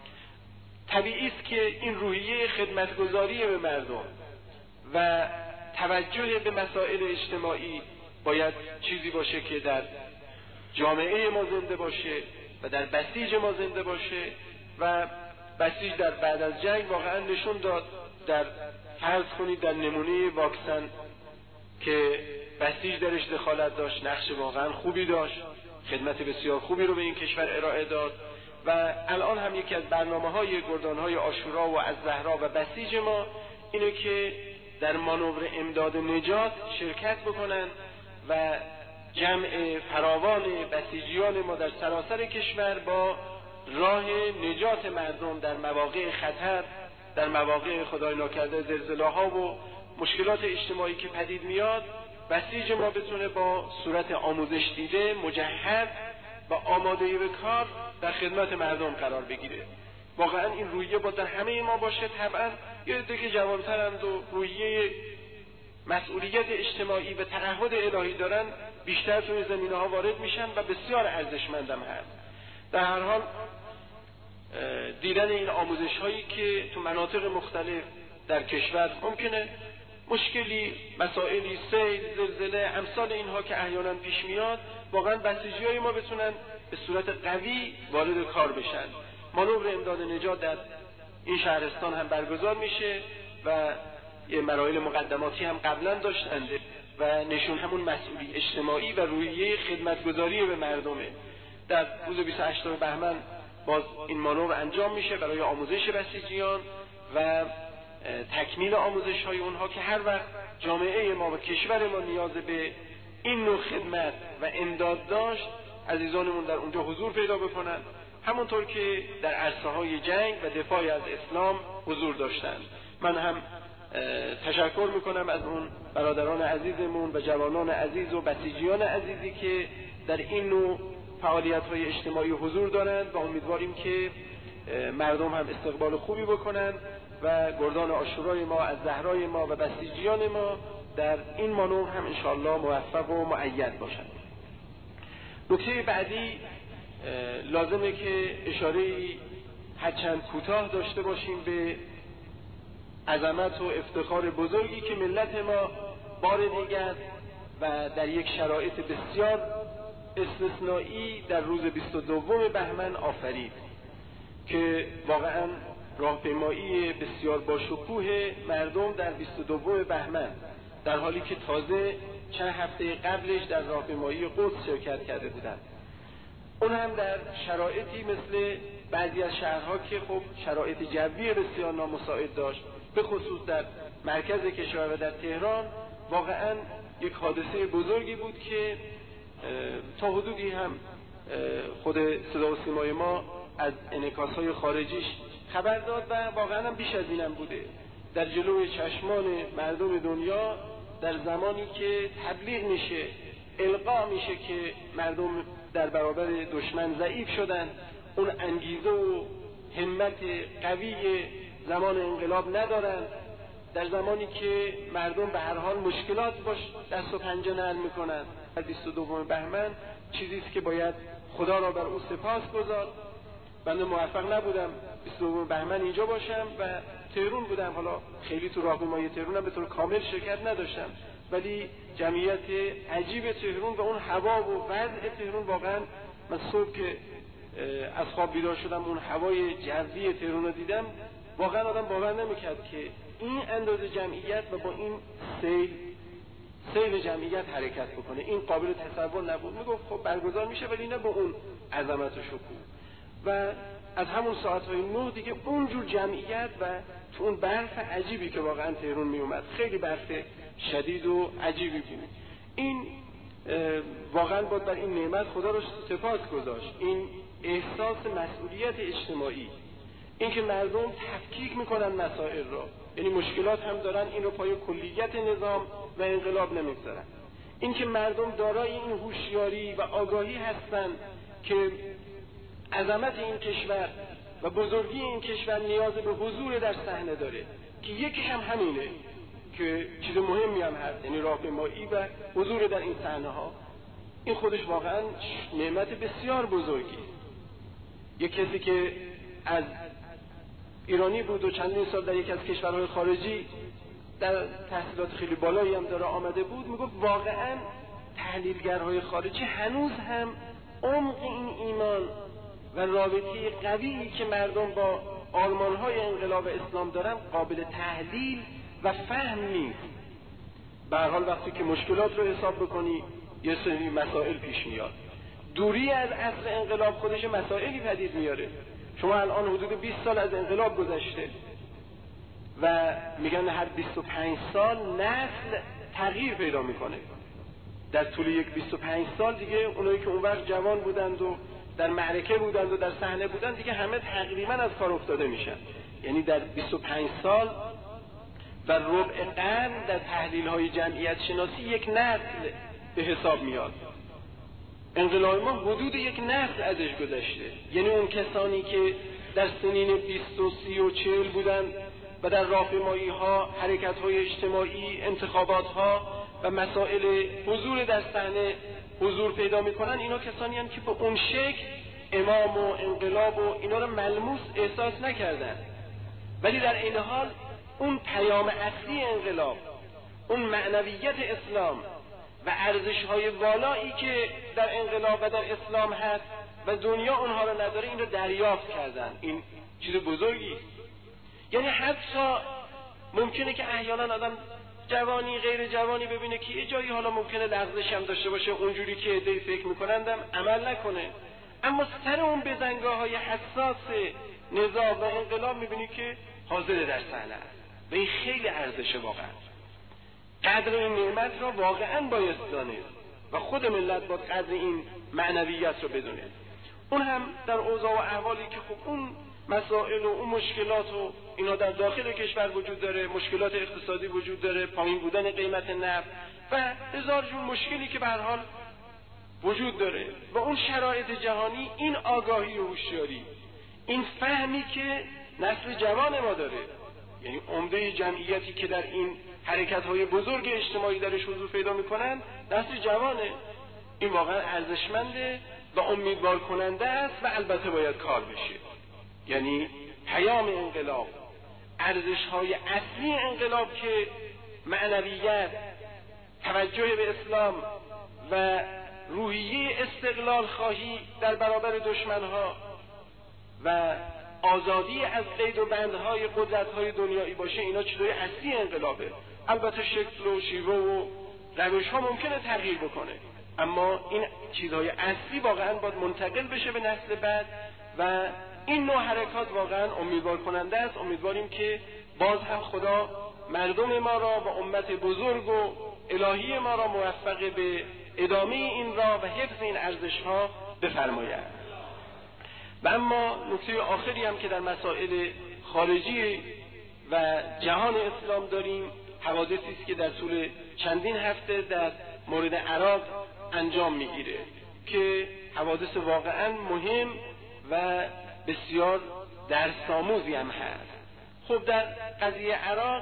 طبیعی است که این روحیه خدمتگزاری به مردم و توجه به مسائل اجتماعی باید چیزی باشه که در جامعه ما زنده باشه و در بسیج ما زنده باشه و بسیج در بعد از جنگ واقعا نشون داد، در فرض کنید در نمونه واکسن که بسیج درش دخالت داشت، نقش واقعا خوبی داشت، خدمت بسیار خوبی رو به این کشور ارائه داد و الان هم یکی از برنامه‌های گردان‌های عاشورا و الزهرا و بسیج ما اینه که در مانور امداد نجات شرکت بکنن و جمع فراوان بسیجیان ما در سراسر کشور با راه نجات مردم در مواقع خطر، در مواقع خدای ناکرده زلزله‌ها و مشکلات اجتماعی که پدید میاد، بسیج ما بتونه با صورت آموزش دیده، مجهز و آماده به کار در خدمت مردم قرار بگیره. واقعا این روحیه با در همه ما باشه. طبعا یه عده که جوانترند و روحیه مسئولیت اجتماعی و تعهد الهی دارن بیشتر توی زمینه‌ها وارد میشن و بسیار ارزشمندم هست. در هر حال دیدن این آموزش هایی که تو مناطق مختلف در کشور ممکنه مشکلی، مسائلی، سیل، زلزله، امثال اینها که احیانا پیش میاد، واقعا بسیجی های ما بتونن به صورت قوی وارد کار بشن. مانور امداد نجات در این شهرستان هم برگزار میشه و یه مراحل مقدماتی هم قبلا داشتنده و نشون همون مسئولی اجتماعی و روحیه خدمتگزاری به مردمه. در روز بیست و هشتم بهمن باز این مانور انجام میشه برای آموزش بسیجیان و تکمیل آموزش های اونها که هر وقت جامعه ما و کشور ما نیاز به این نوع خدمت و امداد داشت، عزیزانمون در اونجا حضور پیدا بکنن، همونطور که در عرصه های جنگ و دفاع از اسلام حضور داشتند. من هم تشکر میکنم از اون برادران عزیزمون و جوانان عزیز و بسیجیان عزیزی که در این نوع فعالیت های اجتماعی حضور دارند و امیدواریم که مردم هم استقبال خوبی بکنند و گردان عاشورای ما از زهرای ما و بسیجیان ما در این مانور هم انشاءالله موفق و مؤید باشند. نکته بعدی لازمه که اشاره‌ای هرچند کوتاه داشته باشیم به عظمت و افتخار بزرگی که ملت ما بار دیگر و در یک شرایط بسیار استثنایی در روز بیست و دوم بهمن آفرید که واقعا راهپیمایی بسیار باشکوه مردم در بیست و دوم بهمن، در حالی که تازه چند هفته قبلش در راهپیمایی قدس شرکت کرده بودند، اون هم در شرایطی مثل بعضی از شهرها که خب شرایط جوی بسیار نامساعد داشت، به خصوص در مرکز کشور و در تهران. واقعا یک حادثه بزرگی بود که تا حدودی هم خود صدا و سیمای ما از انعکاس‌های خارجیش خبر داد و واقعا هم بیش از اینم بوده. در جلوی چشمان مردم دنیا در زمانی که تبلیغ میشه، القا میشه که مردم در برابر دشمن ضعیف شدن، اون انگیزه و همت قوی زمان انقلاب ندارن، در زمانی که مردم به هر حال مشکلات باش دست و پنجه نرم میکنن، در بیست و دوم بهمن چیزیست که باید خدا را بر او سپاس گذارد. بنده موفق نبودم بیست و دوم بهمن اینجا باشم و تهران بودم، حالا خیلی تو راهپیمایی تهرانم به طور کامل شرکت نداشتم، ولی جمعیت عجیب تهران و اون هوا و وضع تهران، واقعا من صبح که از خواب بیدار شدم اون هوای جوی تهران رو دیدم، واقعا آدم باور نمیکرد که این اندازه جمعیت و با این سیل سیل جمعیت حرکت بکنه. این قابل تصور نبود. میگفت خب برگزار میشه ولی نه با اون عظمت و شکوه. و از همون ساعتهای نه دیگه اونجور جمعیت و تو اون برف عجیبی که واقعا تهران می اومد، خیلی برف شدید و عجیبی بود. این واقعا باید بر این نعمت خدا رو سپاس گذاشت. این احساس مسئولیت اجتماعی، این که مردم تفکیک میکنن مسائل را، یعنی مشکلات هم دارن، این رو پای کلیت نظام و انقلاب نمیگذارن. این که مردم دارای این هوشیاری و آگاهی هستن که عظمت این کشور و بزرگی این کشور نیاز به حضور در صحنه داره، که یکیش هم همینه که چیز مهمی هم هست، یعنی راهپیمایی و حضور در این صحنه ها. این خودش واقعا نعمت بسیار بزرگی. یک کسی که از ایرانی بود و چندین سال در یک از کشورهای خارجی در تحصیلات خیلی بالایی هم داره آمده بود، میگفت واقعا تحلیلگرهای خارجی هنوز هم عمق این ایمان و رابطه قویی که مردم با آرمانهای انقلاب اسلام دارن قابل تحلیل و فهم نیست. به هر حال وقتی که مشکلات رو حساب بکنی یه سری مسائل پیش میاد. دوری از عصر انقلاب خودش مسائلی پدید میاره. شما الان حدود بیست سال از انقلاب گذشته و میگن هر بیست و پنج سال نسل تغییر پیدا میکنه. در طول یک بیست و پنج سال دیگه اونایی که اون وقت جوان بودند و در معرکه بودند و در صحنه بودند دیگه همه تقریبا از کار افتاده میشن. یعنی در بیست و پنج سال و ربع قرن در تحلیل‌های جمعیت شناسی یک نسل به حساب میاد. انقلاب ما حدود یک نسل ازش گذشته. یعنی اون کسانی که در سنین بیست و سی و چهل بودن و در راهپیمایی‌ها، حرکت‌های اجتماعی، انتخابات‌ها و مسائل حضور در صحنه حضور پیدا می‌کنن، اینا کسانی هستند که به اون شکل امام و انقلاب و اینا رو ملموس احساس نکردن. ولی در این حال اون پیام اصلی انقلاب، اون معنویت اسلام و ارزش‌های والایی که در انقلاب و در اسلام هست و دنیا اونها رو نداره، این رو دریافت کردن. این چیز بزرگی. یعنی حتی ممکنه که احیانا آدم جوانی غیر جوانی ببینه که یه جایی حالا ممکنه لغزش هم داشته باشه، اونجوری که عده‌ای فکر میکنندم عمل نکنه، اما سر اون بزنگاه‌های حساس نزاع و انقلاب میبینی که حاضر در صحنه است و این خیلی ارزشه. واقعا قدر این نعمت را واقعا بایست دانست و خود ملت باید قدر این معنویت رو بدونه. اون هم در اوضاع و احوالی که خب اون مسائل و اون مشکلات و اینا در داخل کشور وجود داره، مشکلات اقتصادی وجود داره، پایین بودن قیمت نفت و هزار جور مشکلی که به هر حال وجود داره و اون شرایط جهانی، این آگاهی و هوشیاری، این فهمی که نسل جوان ما داره، یعنی عمده جمعیتی که در این حرکت‌های بزرگ اجتماعی درش حضور پیدا می‌کنن نسل جوانه، این واقعا ارزشمنده و امیدوار کننده است و البته باید کار بشه. یعنی پیام انقلاب، ارزش‌های اصلی انقلاب که معنویت، توجه به اسلام و روحیه استقلال خواهی در برابر دشمنها و آزادی از قید و بندهای قدرت‌های دنیایی باشه، اینا چیزای اصلی انقلابه. البته شکل و شیوه و روش‌ها ممکنه تغییر بکنه، اما این چیزهای اصلی واقعا باید منتقل بشه به نسل بعد و این نوع حرکات واقعا امیدوار کننده است. امیدواریم که باز هم خدا مردم ما را و امت بزرگ و الهی ما را موفق به ادامه این راه و حفظ این ارزش‌ها بفرماید. و اما نکته آخری هم که در مسائل خارجی و جهان اسلام داریم، حوادثی است که در طول چندین هفته در مورد عراق انجام میگیره که حوادث واقعا مهم و بسیار درس‌آموزی هم هست. خب در قضیه عراق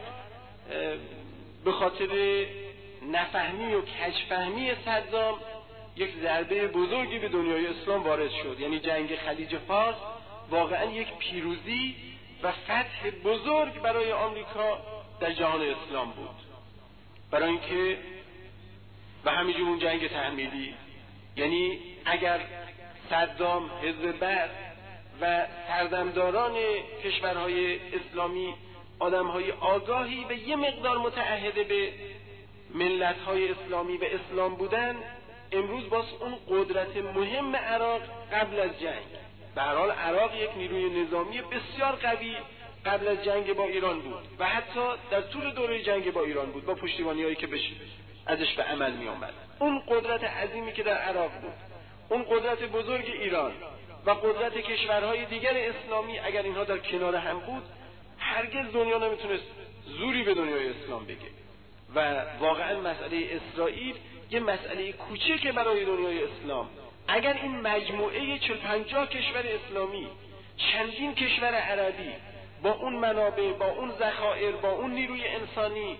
به خاطر نفهمی و کج‌فهمی صدام یک ضربه بزرگی به دنیای اسلام وارد شد. یعنی جنگ خلیج فارس واقعا یک پیروزی و فتح بزرگ برای آمریکا در جهان اسلام بود. برای اینکه و همینجور اون جنگ تحمیلی، یعنی اگر صدام، حزب بعث و سردمداران کشورهای اسلامی آدمهای آگاهی و یه مقدار متعهد به ملت‌های اسلامی و اسلام بودن، امروز باز اون قدرت مهم عراق قبل از جنگ، به هر حال عراق یک نیروی نظامی بسیار قوی قبل از جنگ با ایران بود و حتی در طول دوره جنگ با ایران بود، با پشتیبانی‌هایی که بشه ازش به عمل می آمد. اون قدرت عظیمی که در عراق بود، اون قدرت بزرگ ایران و قدرت کشورهای دیگر اسلامی، اگر اینها در کنار هم بود، هرگز دنیا نمیتونست زوری به دنیای اسلام بگه. و واقعا مسئله اسرائیل یه مسئله کوچیکه برای دنیای اسلام. اگر این مجموعه چهل پنجاه کشور اسلامی، چندین کشور عربی با اون منابع، با اون ذخایر، با اون نیروی انسانی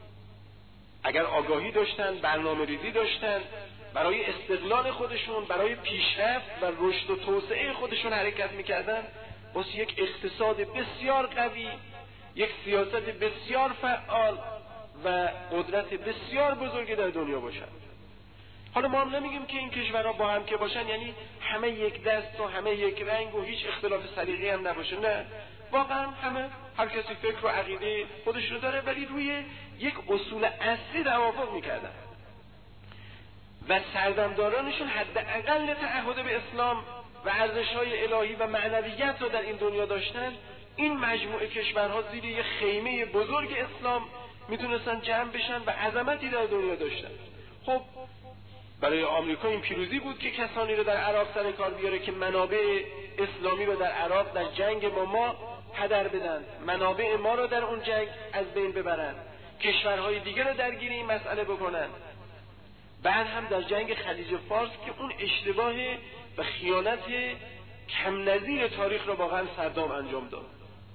اگر آگاهی داشتن، برنامه ریزی داشتن، برای استقلال خودشون، برای پیشرفت و رشد و توسعه خودشون حرکت میکردن، واسه یک اقتصاد بسیار قوی، یک سیاست بسیار فعال و قدرت بسیار بزرگی در دنیا باشن. حالا ما هم نمیگیم که این کشورها با هم که باشن یعنی همه یک دست و همه یک رنگ و هیچ اختلاف سلیقه‌ای هم نباشه، نه، واقعا همه هر کسی فکر و عقیده خودش رو داره، ولی روی یک اصول اصلی توافق میکردن و سردمدارانشون حداقل تعهد به اسلام و ارزش‌های الهی و معنویت رو در این دنیا داشتن. این مجموعه کشورها زیر یک خیمه بزرگ اسلام میتونستن جمع بشن و عظمتی در دنیا داشتن. خب برای آمریکا این پیروزی بود که کسانی رو در عراق سر کار بیاره که منابع اسلامی رو در عراق در جنگ با ما هدر بدن، منابع ما رو در اون جنگ از بین ببرن، کشورهای دیگه رو درگیر این مسئله بکنن. بعد هم در جنگ خلیج فارس که اون اشتباه و خیانت کم نظیر تاریخ رو واقعا صدام انجام داد،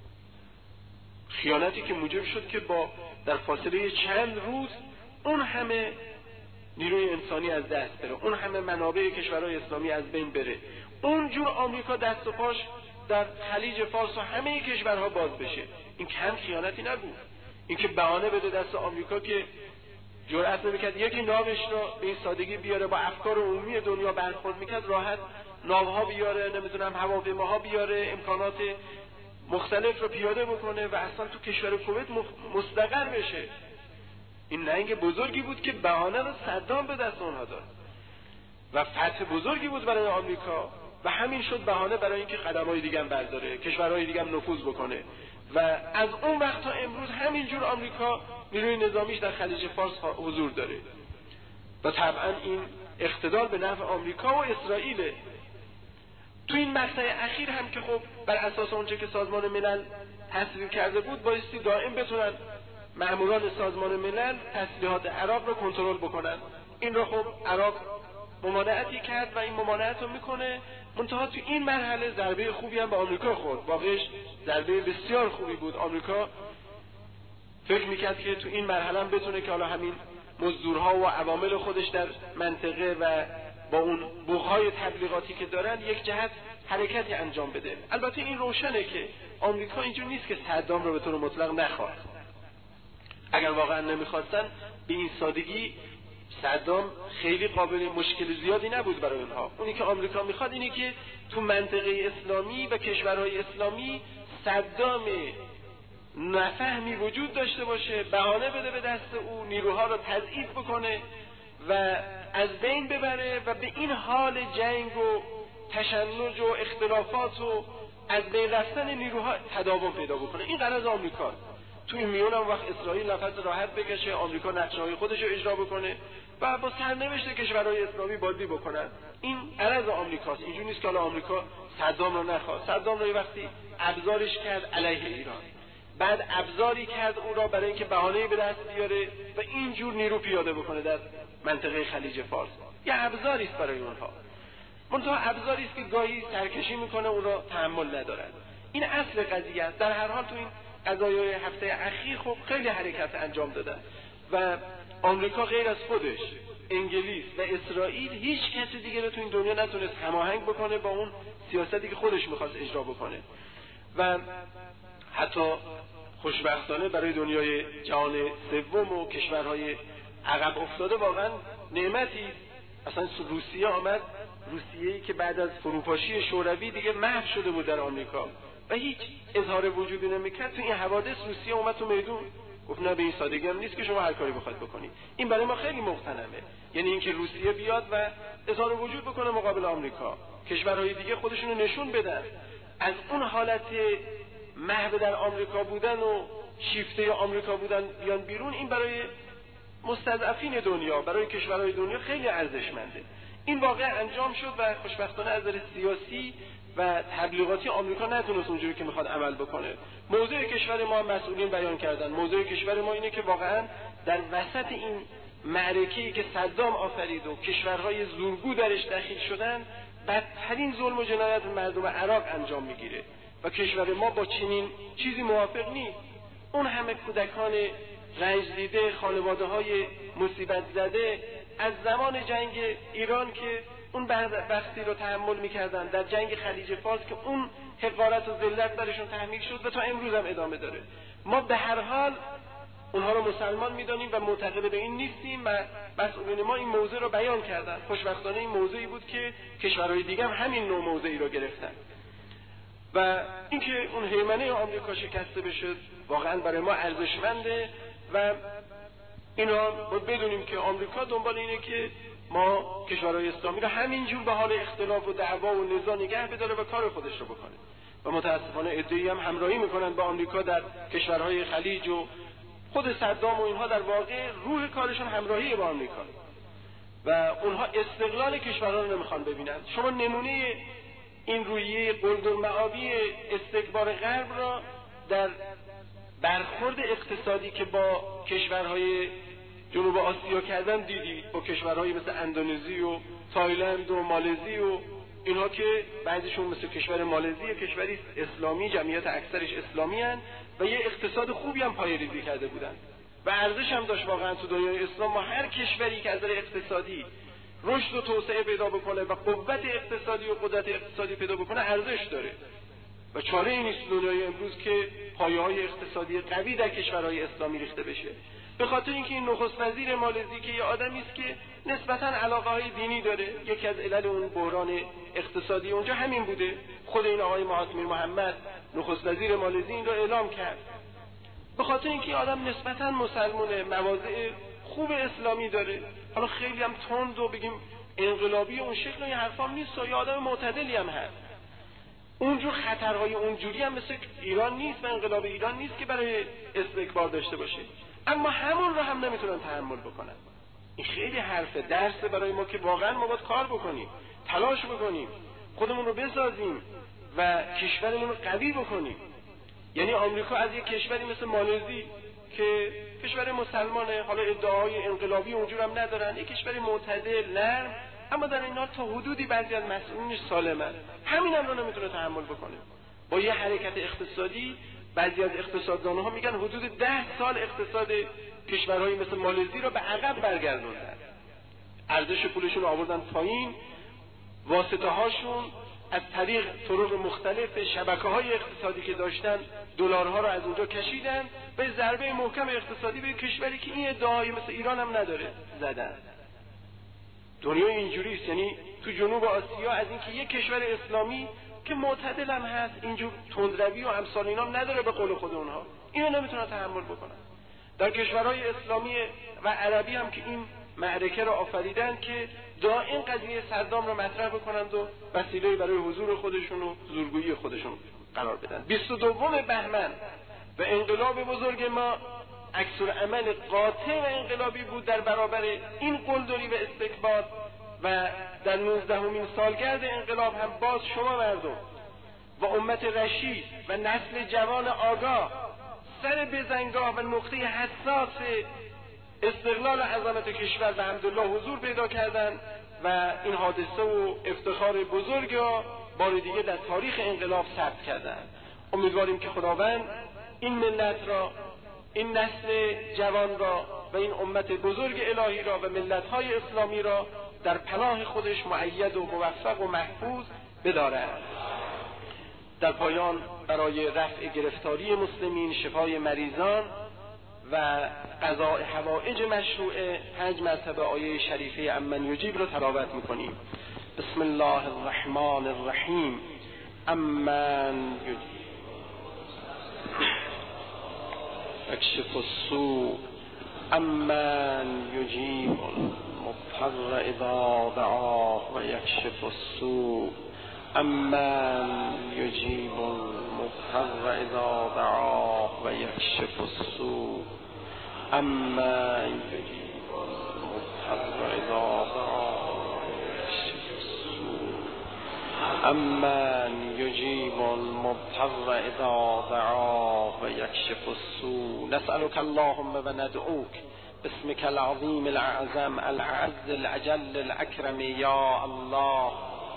خیانتی که موجب شد که با در فاصله چند روز اون همه نیروی انسانی از دست بره، اون همه منابع کشورهای اسلامی از بین بره. اونجور آمریکا دست و پاش در خلیج فارس و همه کشورها باز بشه. این کم خیانتی نبود. این که بهانه بده دست آمریکا که جرأت نمی‌کرد یکی ناوش رو به این سادگی بیاره، با افکار عمومی دنیا برخورد می‌کرد، راحت ناوها بیاره، نمیدونم هواپیماها بیاره، امکانات مختلف رو پیاده بکنه و اصلا تو کشور کویت مستقر بشه. این ننگ بزرگی بود که بهانه رو صدام به دست اونها داد و فتح بزرگی بود برای آمریکا و همین شد بهانه برای اینکه قدم‌های دیگه هم برداره، کشورهای دیگه هم نفوذ بکنه. و از اون وقت تا امروز همینجور آمریکا نیروی نظامیش در خلیج فارس حضور داره و طبعا این اقتدار به نفع آمریکا و اسرائیل. تو این مقطع اخیر هم که خب بر اساس اونچه که سازمان ملل تصویب کرده بود بایستی دائم بتونن مأموران سازمان ملل تسلیحات عراق رو کنترل بکنن. این رو خب عراق ممانعتی کرد و این ممانعت رو میکنه، منتها تو این مرحله ضربه خوبی هم به آمریکا خورد. واقعش ضربه بسیار خوبی بود. آمریکا فکر میکرد که تو این مرحله هم بتونه که حالا همین مزدورها و عوامل خودش در منطقه و با اون بوقهای تبلیغاتی که دارن یک جهت حرکتی انجام بده. البته این روشنه که آمریکا اینجور نیست که صدام رو به طور مطلق نخواد. اگر واقعا نمیخواستن به این سادگی صدام خیلی قابل مشکل زیادی نبود برای اونها. اونی که آمریکا میخواد اینه که تو منطقه اسلامی و کشورهای اسلامی صدام نفهمی وجود داشته باشه، بهانه بده به دست او، نیروها رو تضعیف بکنه و از بین ببره و به این حال جنگ و تشنج و اختلافات و از بین رفتن نیروها تداوم پیدا بکنه. این غرض آمریکا. تو این میون هم وقت اسرائیل نفس راحت بکشه، آمریکا نقشه‌های خودش رو اجرا بکنه و با سرنوشت کشورهای اسلامی بازی بکنن. این غرض آمریکاست. اینجوری نیست که حالا آمریکا صدام رو نخواد. صدام رو وقتی ابزارش کرد علیه ایران، بعد ابزاری کرد او را برای اینکه بهانه‌ای به دست بیاره و اینجور نیرو پیاده بکنه در منطقه خلیج فارس. یه ابزاری است برای اونها. منتها ابزاری است که گاهی سرکشی میکنه، اون را تحمل ندارن. این اصل قضیه است. در هر حال تو این قضایای هفته اخیر خب خیلی حرکت انجام دادن و آمریکا غیر از خودش، انگلیس و اسرائیل، هیچ کسی دیگه رو تو این دنیا نتونست هماهنگ بکنه با اون سیاستی که خودش میخواست اجرا بکنه. و حتی خوشبختانه برای دنیای جهان سوم و کشورهای عقب افتاده واقعا نعمتی. اصلا روسیه آمد، روسیه‌ای که بعد از فروپاشی شوروی دیگه محو شده بود در آمریکا و هیچ اظهار وجودی نمیکرد، تو این حوادث روسیه اومد تو میدون گفت نه به این سادگی هم نیست که شما هر کاری بخواید بکنید. این برای ما خیلی مختنمه. یعنی اینکه روسیه بیاد و اظهار وجود بکنه مقابل آمریکا، کشورهای دیگه خودشونو نشون بدن، از اون حالت محو در آمریکا بودن و شیفته آمریکا بودن بیان بیرون. این برای مستضعفین دنیا، برای کشورهای دنیا خیلی ارزشمنده. این واقعا انجام شد و خوشبختانه از نظر سیاسی و تبلیغاتی آمریکا نتونست اونجوری که میخواد عمل بکنه. موضوع کشور ما مسئولین بیان کردن. موضوع کشور ما اینه که واقعا در وسط این معرکه‌ای که صدام آفرید و کشورهای زورگو درش دخیل شدن، بدترین ظلم و جنایت مردم عراق انجام میگیره و کشور ما با چنین چیزی موافق نیست. اون همه کودکان رنج دیده، خانواده‌های مصیبت زده از زمان جنگ ایران که اون بختی رو تحمل میکردن، در جنگ خلیج فارس که اون حقارت و ذلت برشون تحمیل شد و تا امروز هم ادامه داره. ما به هر حال اونها رو مسلمان میدانیم و معتقد به این نیستیم و مسئولین ما این موضوع رو بیان کردن. خوشبختانه این موضوعی بود که کشورهای دیگه هم همین نوع موضوعی رو گرفتن و اینکه اون هیمنه آمریکا شکسته بشه واقعا برای ما ارزشمنده و اینا باید بدونیم که آمریکا دنبال اینه که ما کشورهای اسلامی رو همینجور به حال اختلاف و دعوا و نزاع نگه بداره و کار خودش رو بکنه و متاسفانه عده‌ای هم همراهی میکنن با آمریکا در کشورهای خلیج و خود صدام و اینها در واقع روح کارشون همراهی با آمریکا و اونها استقلال کشورها رو نمیخوان ببینن. شما نمونه این رویه قلدرمآبی استکبار غرب را در برخورد اقتصادی که با کشورهای جنوب آسیا کردن دیدید، با کشورهای مثل اندونزی و تایلند و مالزی و اینها که بعضیشون مثل کشور مالزی کشوری اسلامی، جمعیت اکثرش اسلامی هن و یه اقتصاد خوبی هم پایه‌ریزی کرده بودن و ارزش هم داشت واقعا تو دنیای اسلام. ما هر کشوری که از نظر اقتصادی رشد و توسعه پیدا بکنه و قوت اقتصادی و قدرت اقتصادی پیدا بکنه ارزش داره و چاره ای نیست دنیای امروز که پایه‌های اقتصادی قوی در کشورهای اسلامی ریخته بشه. به خاطر اینکه این نخست وزیر مالزی که یه آدمی است که نسبتاً علاقه‌های دینی داره، یکی از علل اون بحران اقتصادی اونجا همین بوده. خود این آقای مهاتمیر محمد نخست وزیر مالزی این رو اعلام کرد. به خاطر اینکه این آدم نسبتاً مسلمانه، مواضع خوب اسلامی داره، حالا خیلی هم تند و بگیم انقلابی اون شکل این حرفام نیست و یه آدم معتدلی هم هست. اونجور خطرهای اونجوری هم مثل ایران نیست و انقلاب ایران نیست که برای استکبار داشته باشه، اما همون رو هم نمیتونن تحمل بکنن. این خیلی حرفه، درسه برای ما که واقعا ما باید کار بکنیم، تلاش بکنیم، خودمون رو بسازیم و کشورمون رو قوی بکنیم. یعنی آمریکا از یک کشوری مثل مالزی که کشور مسلمانه، حالا ادعای انقلابی اونجور هم ندارن، یک کشور معتدل نرم، اما در این حال تا حدودی بعضی از مسئولینش سالمن، همین هم رو نمیتونه تحمل بکنه. با یه حرکت اقتصادی بعضی از اقتصاددانها ها میگن حدود ده سال اقتصاد کشورهای مثل مالزی رو به عقب برگردوندن، ارزش پولشون رو آوردن پایین، واسطه هاشون از طریق طرق مختلف شبکه‌های اقتصادی که داشتن دلارها رو از اونجا کشیدن به ضربه محکم اقتصادی به کشوری که این ادعای مثل ایران هم نداره زدن. دنیا اینجوری است. یعنی تو جنوب آسیا از اینکه یک کشور اسلامی که معتدل هم هست اینجور تندروی و امثال اینا نداره به قول خود اونها، اینو نمیتونن تحمل بکنن. در کشورهای اسلامی و عربی هم که این معرکه رو آفریدن که دائم قضیه صدام رو مطرح بکنند و وسیله برای حضور خودشون و زورگویی خودشون قرار بدن. بیست و دوم بهمن و انقلاب بزرگ ما عکس‌العمل قاطع و انقلابی بود در برابر این قلدری و استکبار و در نوزدهمین سالگرد انقلاب هم باز شما مردم و امت رشید و نسل جوان آگاه سر بزنگاه و نقطه حساس استقلال عظمت کشور و الحمدلله حضور پیدا کردن و این حادثه و افتخار بزرگ را بار دیگه در تاریخ انقلاب ثبت کردن. امیدواریم که خداوند این ملت را، این نسل جوان را و این امت بزرگ الهی را و ملت‌های اسلامی را در پناه خودش مؤید و موفق و محفوظ بدارد. در پایان برای رفع گرفتاری مسلمین، شفای مریضان و قضاء حوائج مشروعه پنج مرتبه آیه شریفه امن یجیب را تلاوت می‌کنیم. بسم الله الرحمن الرحیم. امن یجیب اکشف السوء امن یجیب المضطر اذا دعاه و یکشف السوء امن یجیب المضطر اذا دعاه و یکشف السوء امن یجیب المضطر اذا دعاه امن یجیب المضطر اذا دعاه و یکشف السوء. نسألك اللهم و ندعوك باسمك العظیم الأعظم الأعز الأجل الأكرم یا الله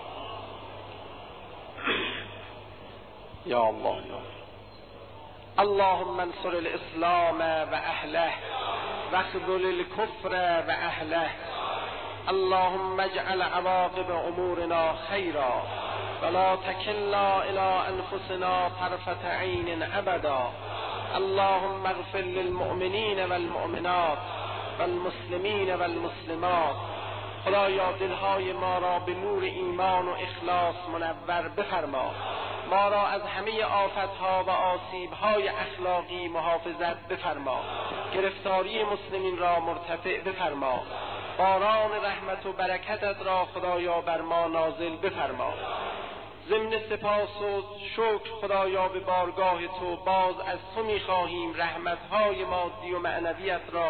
یا الله یا اللهم انصر الاسلام و اهله واخذل الكفر و اهله. اللهم اجعل عواقب امورنا خيرا ولا تكلنا الى انفسنا طرفة عين ابدا. اللهم اغفر للمؤمنين والمؤمنات والمسلمين والمسلمات. خدایا دلهای ما را به نور ایمان و اخلاص منور بفرما، ما را از همه آفتها و آسیبهای اخلاقی محافظت بفرما، گرفتاری مسلمین را مرتفع بفرما، باران رحمت و برکتت را خدایا بر ما نازل بفرما. ضمن سپاس و شکر خدایا به بارگاه تو باز از تو می‌خواهیم رحمت‌های مادی و معنویت را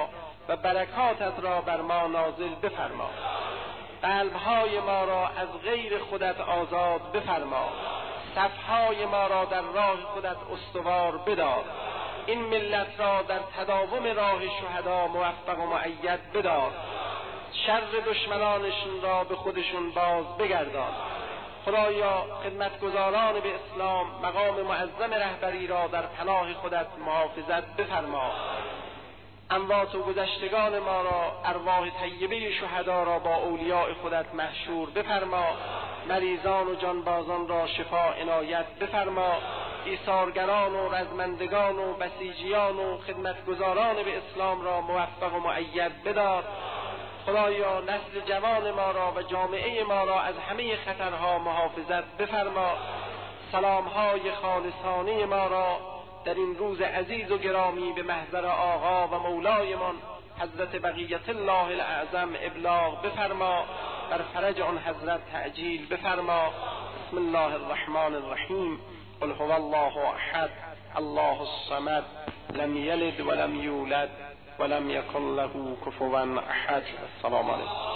و برکاتت را بر ما نازل بفرما. قلبهای ما را از غیر خودت آزاد بفرما. صفهای ما را در راه خودت استوار بدار. این ملت را در تداوم راه شهدا موفق و مؤید بدار. شر دشمنانشون را به خودشون باز بگردان. خدایا خدمتگزاران به اسلام مقام معظم رهبری را در پناه خودت محافظت بفرما. اموات و گذشتگان ما را، ارواح طیبه شهدا را با اولیاء خودت محشور بفرما. مریضان و جانبازان را شفا عنایت بفرما. ایثارگران و رزمندگان و بسیجیان و خدمتگزاران به اسلام را موفق و مؤید بدار. خدایا نسل جوان ما را و جامعه ما را از همه خطرها محافظت بفرما. سلامهای خالصانه ما را در این روز عزیز و گرامی به محضر آقا و مولایمان حضرت بقیت الله الاعظم ابلاغ بفرما. بر فرج آن حضرت تعجیل بفرما. بسم الله الرحمن الرحیم. قل هو الله احد الله الصمد لم یلد ولم یولد ولم یکن له کفوا احد. السلام علیکم.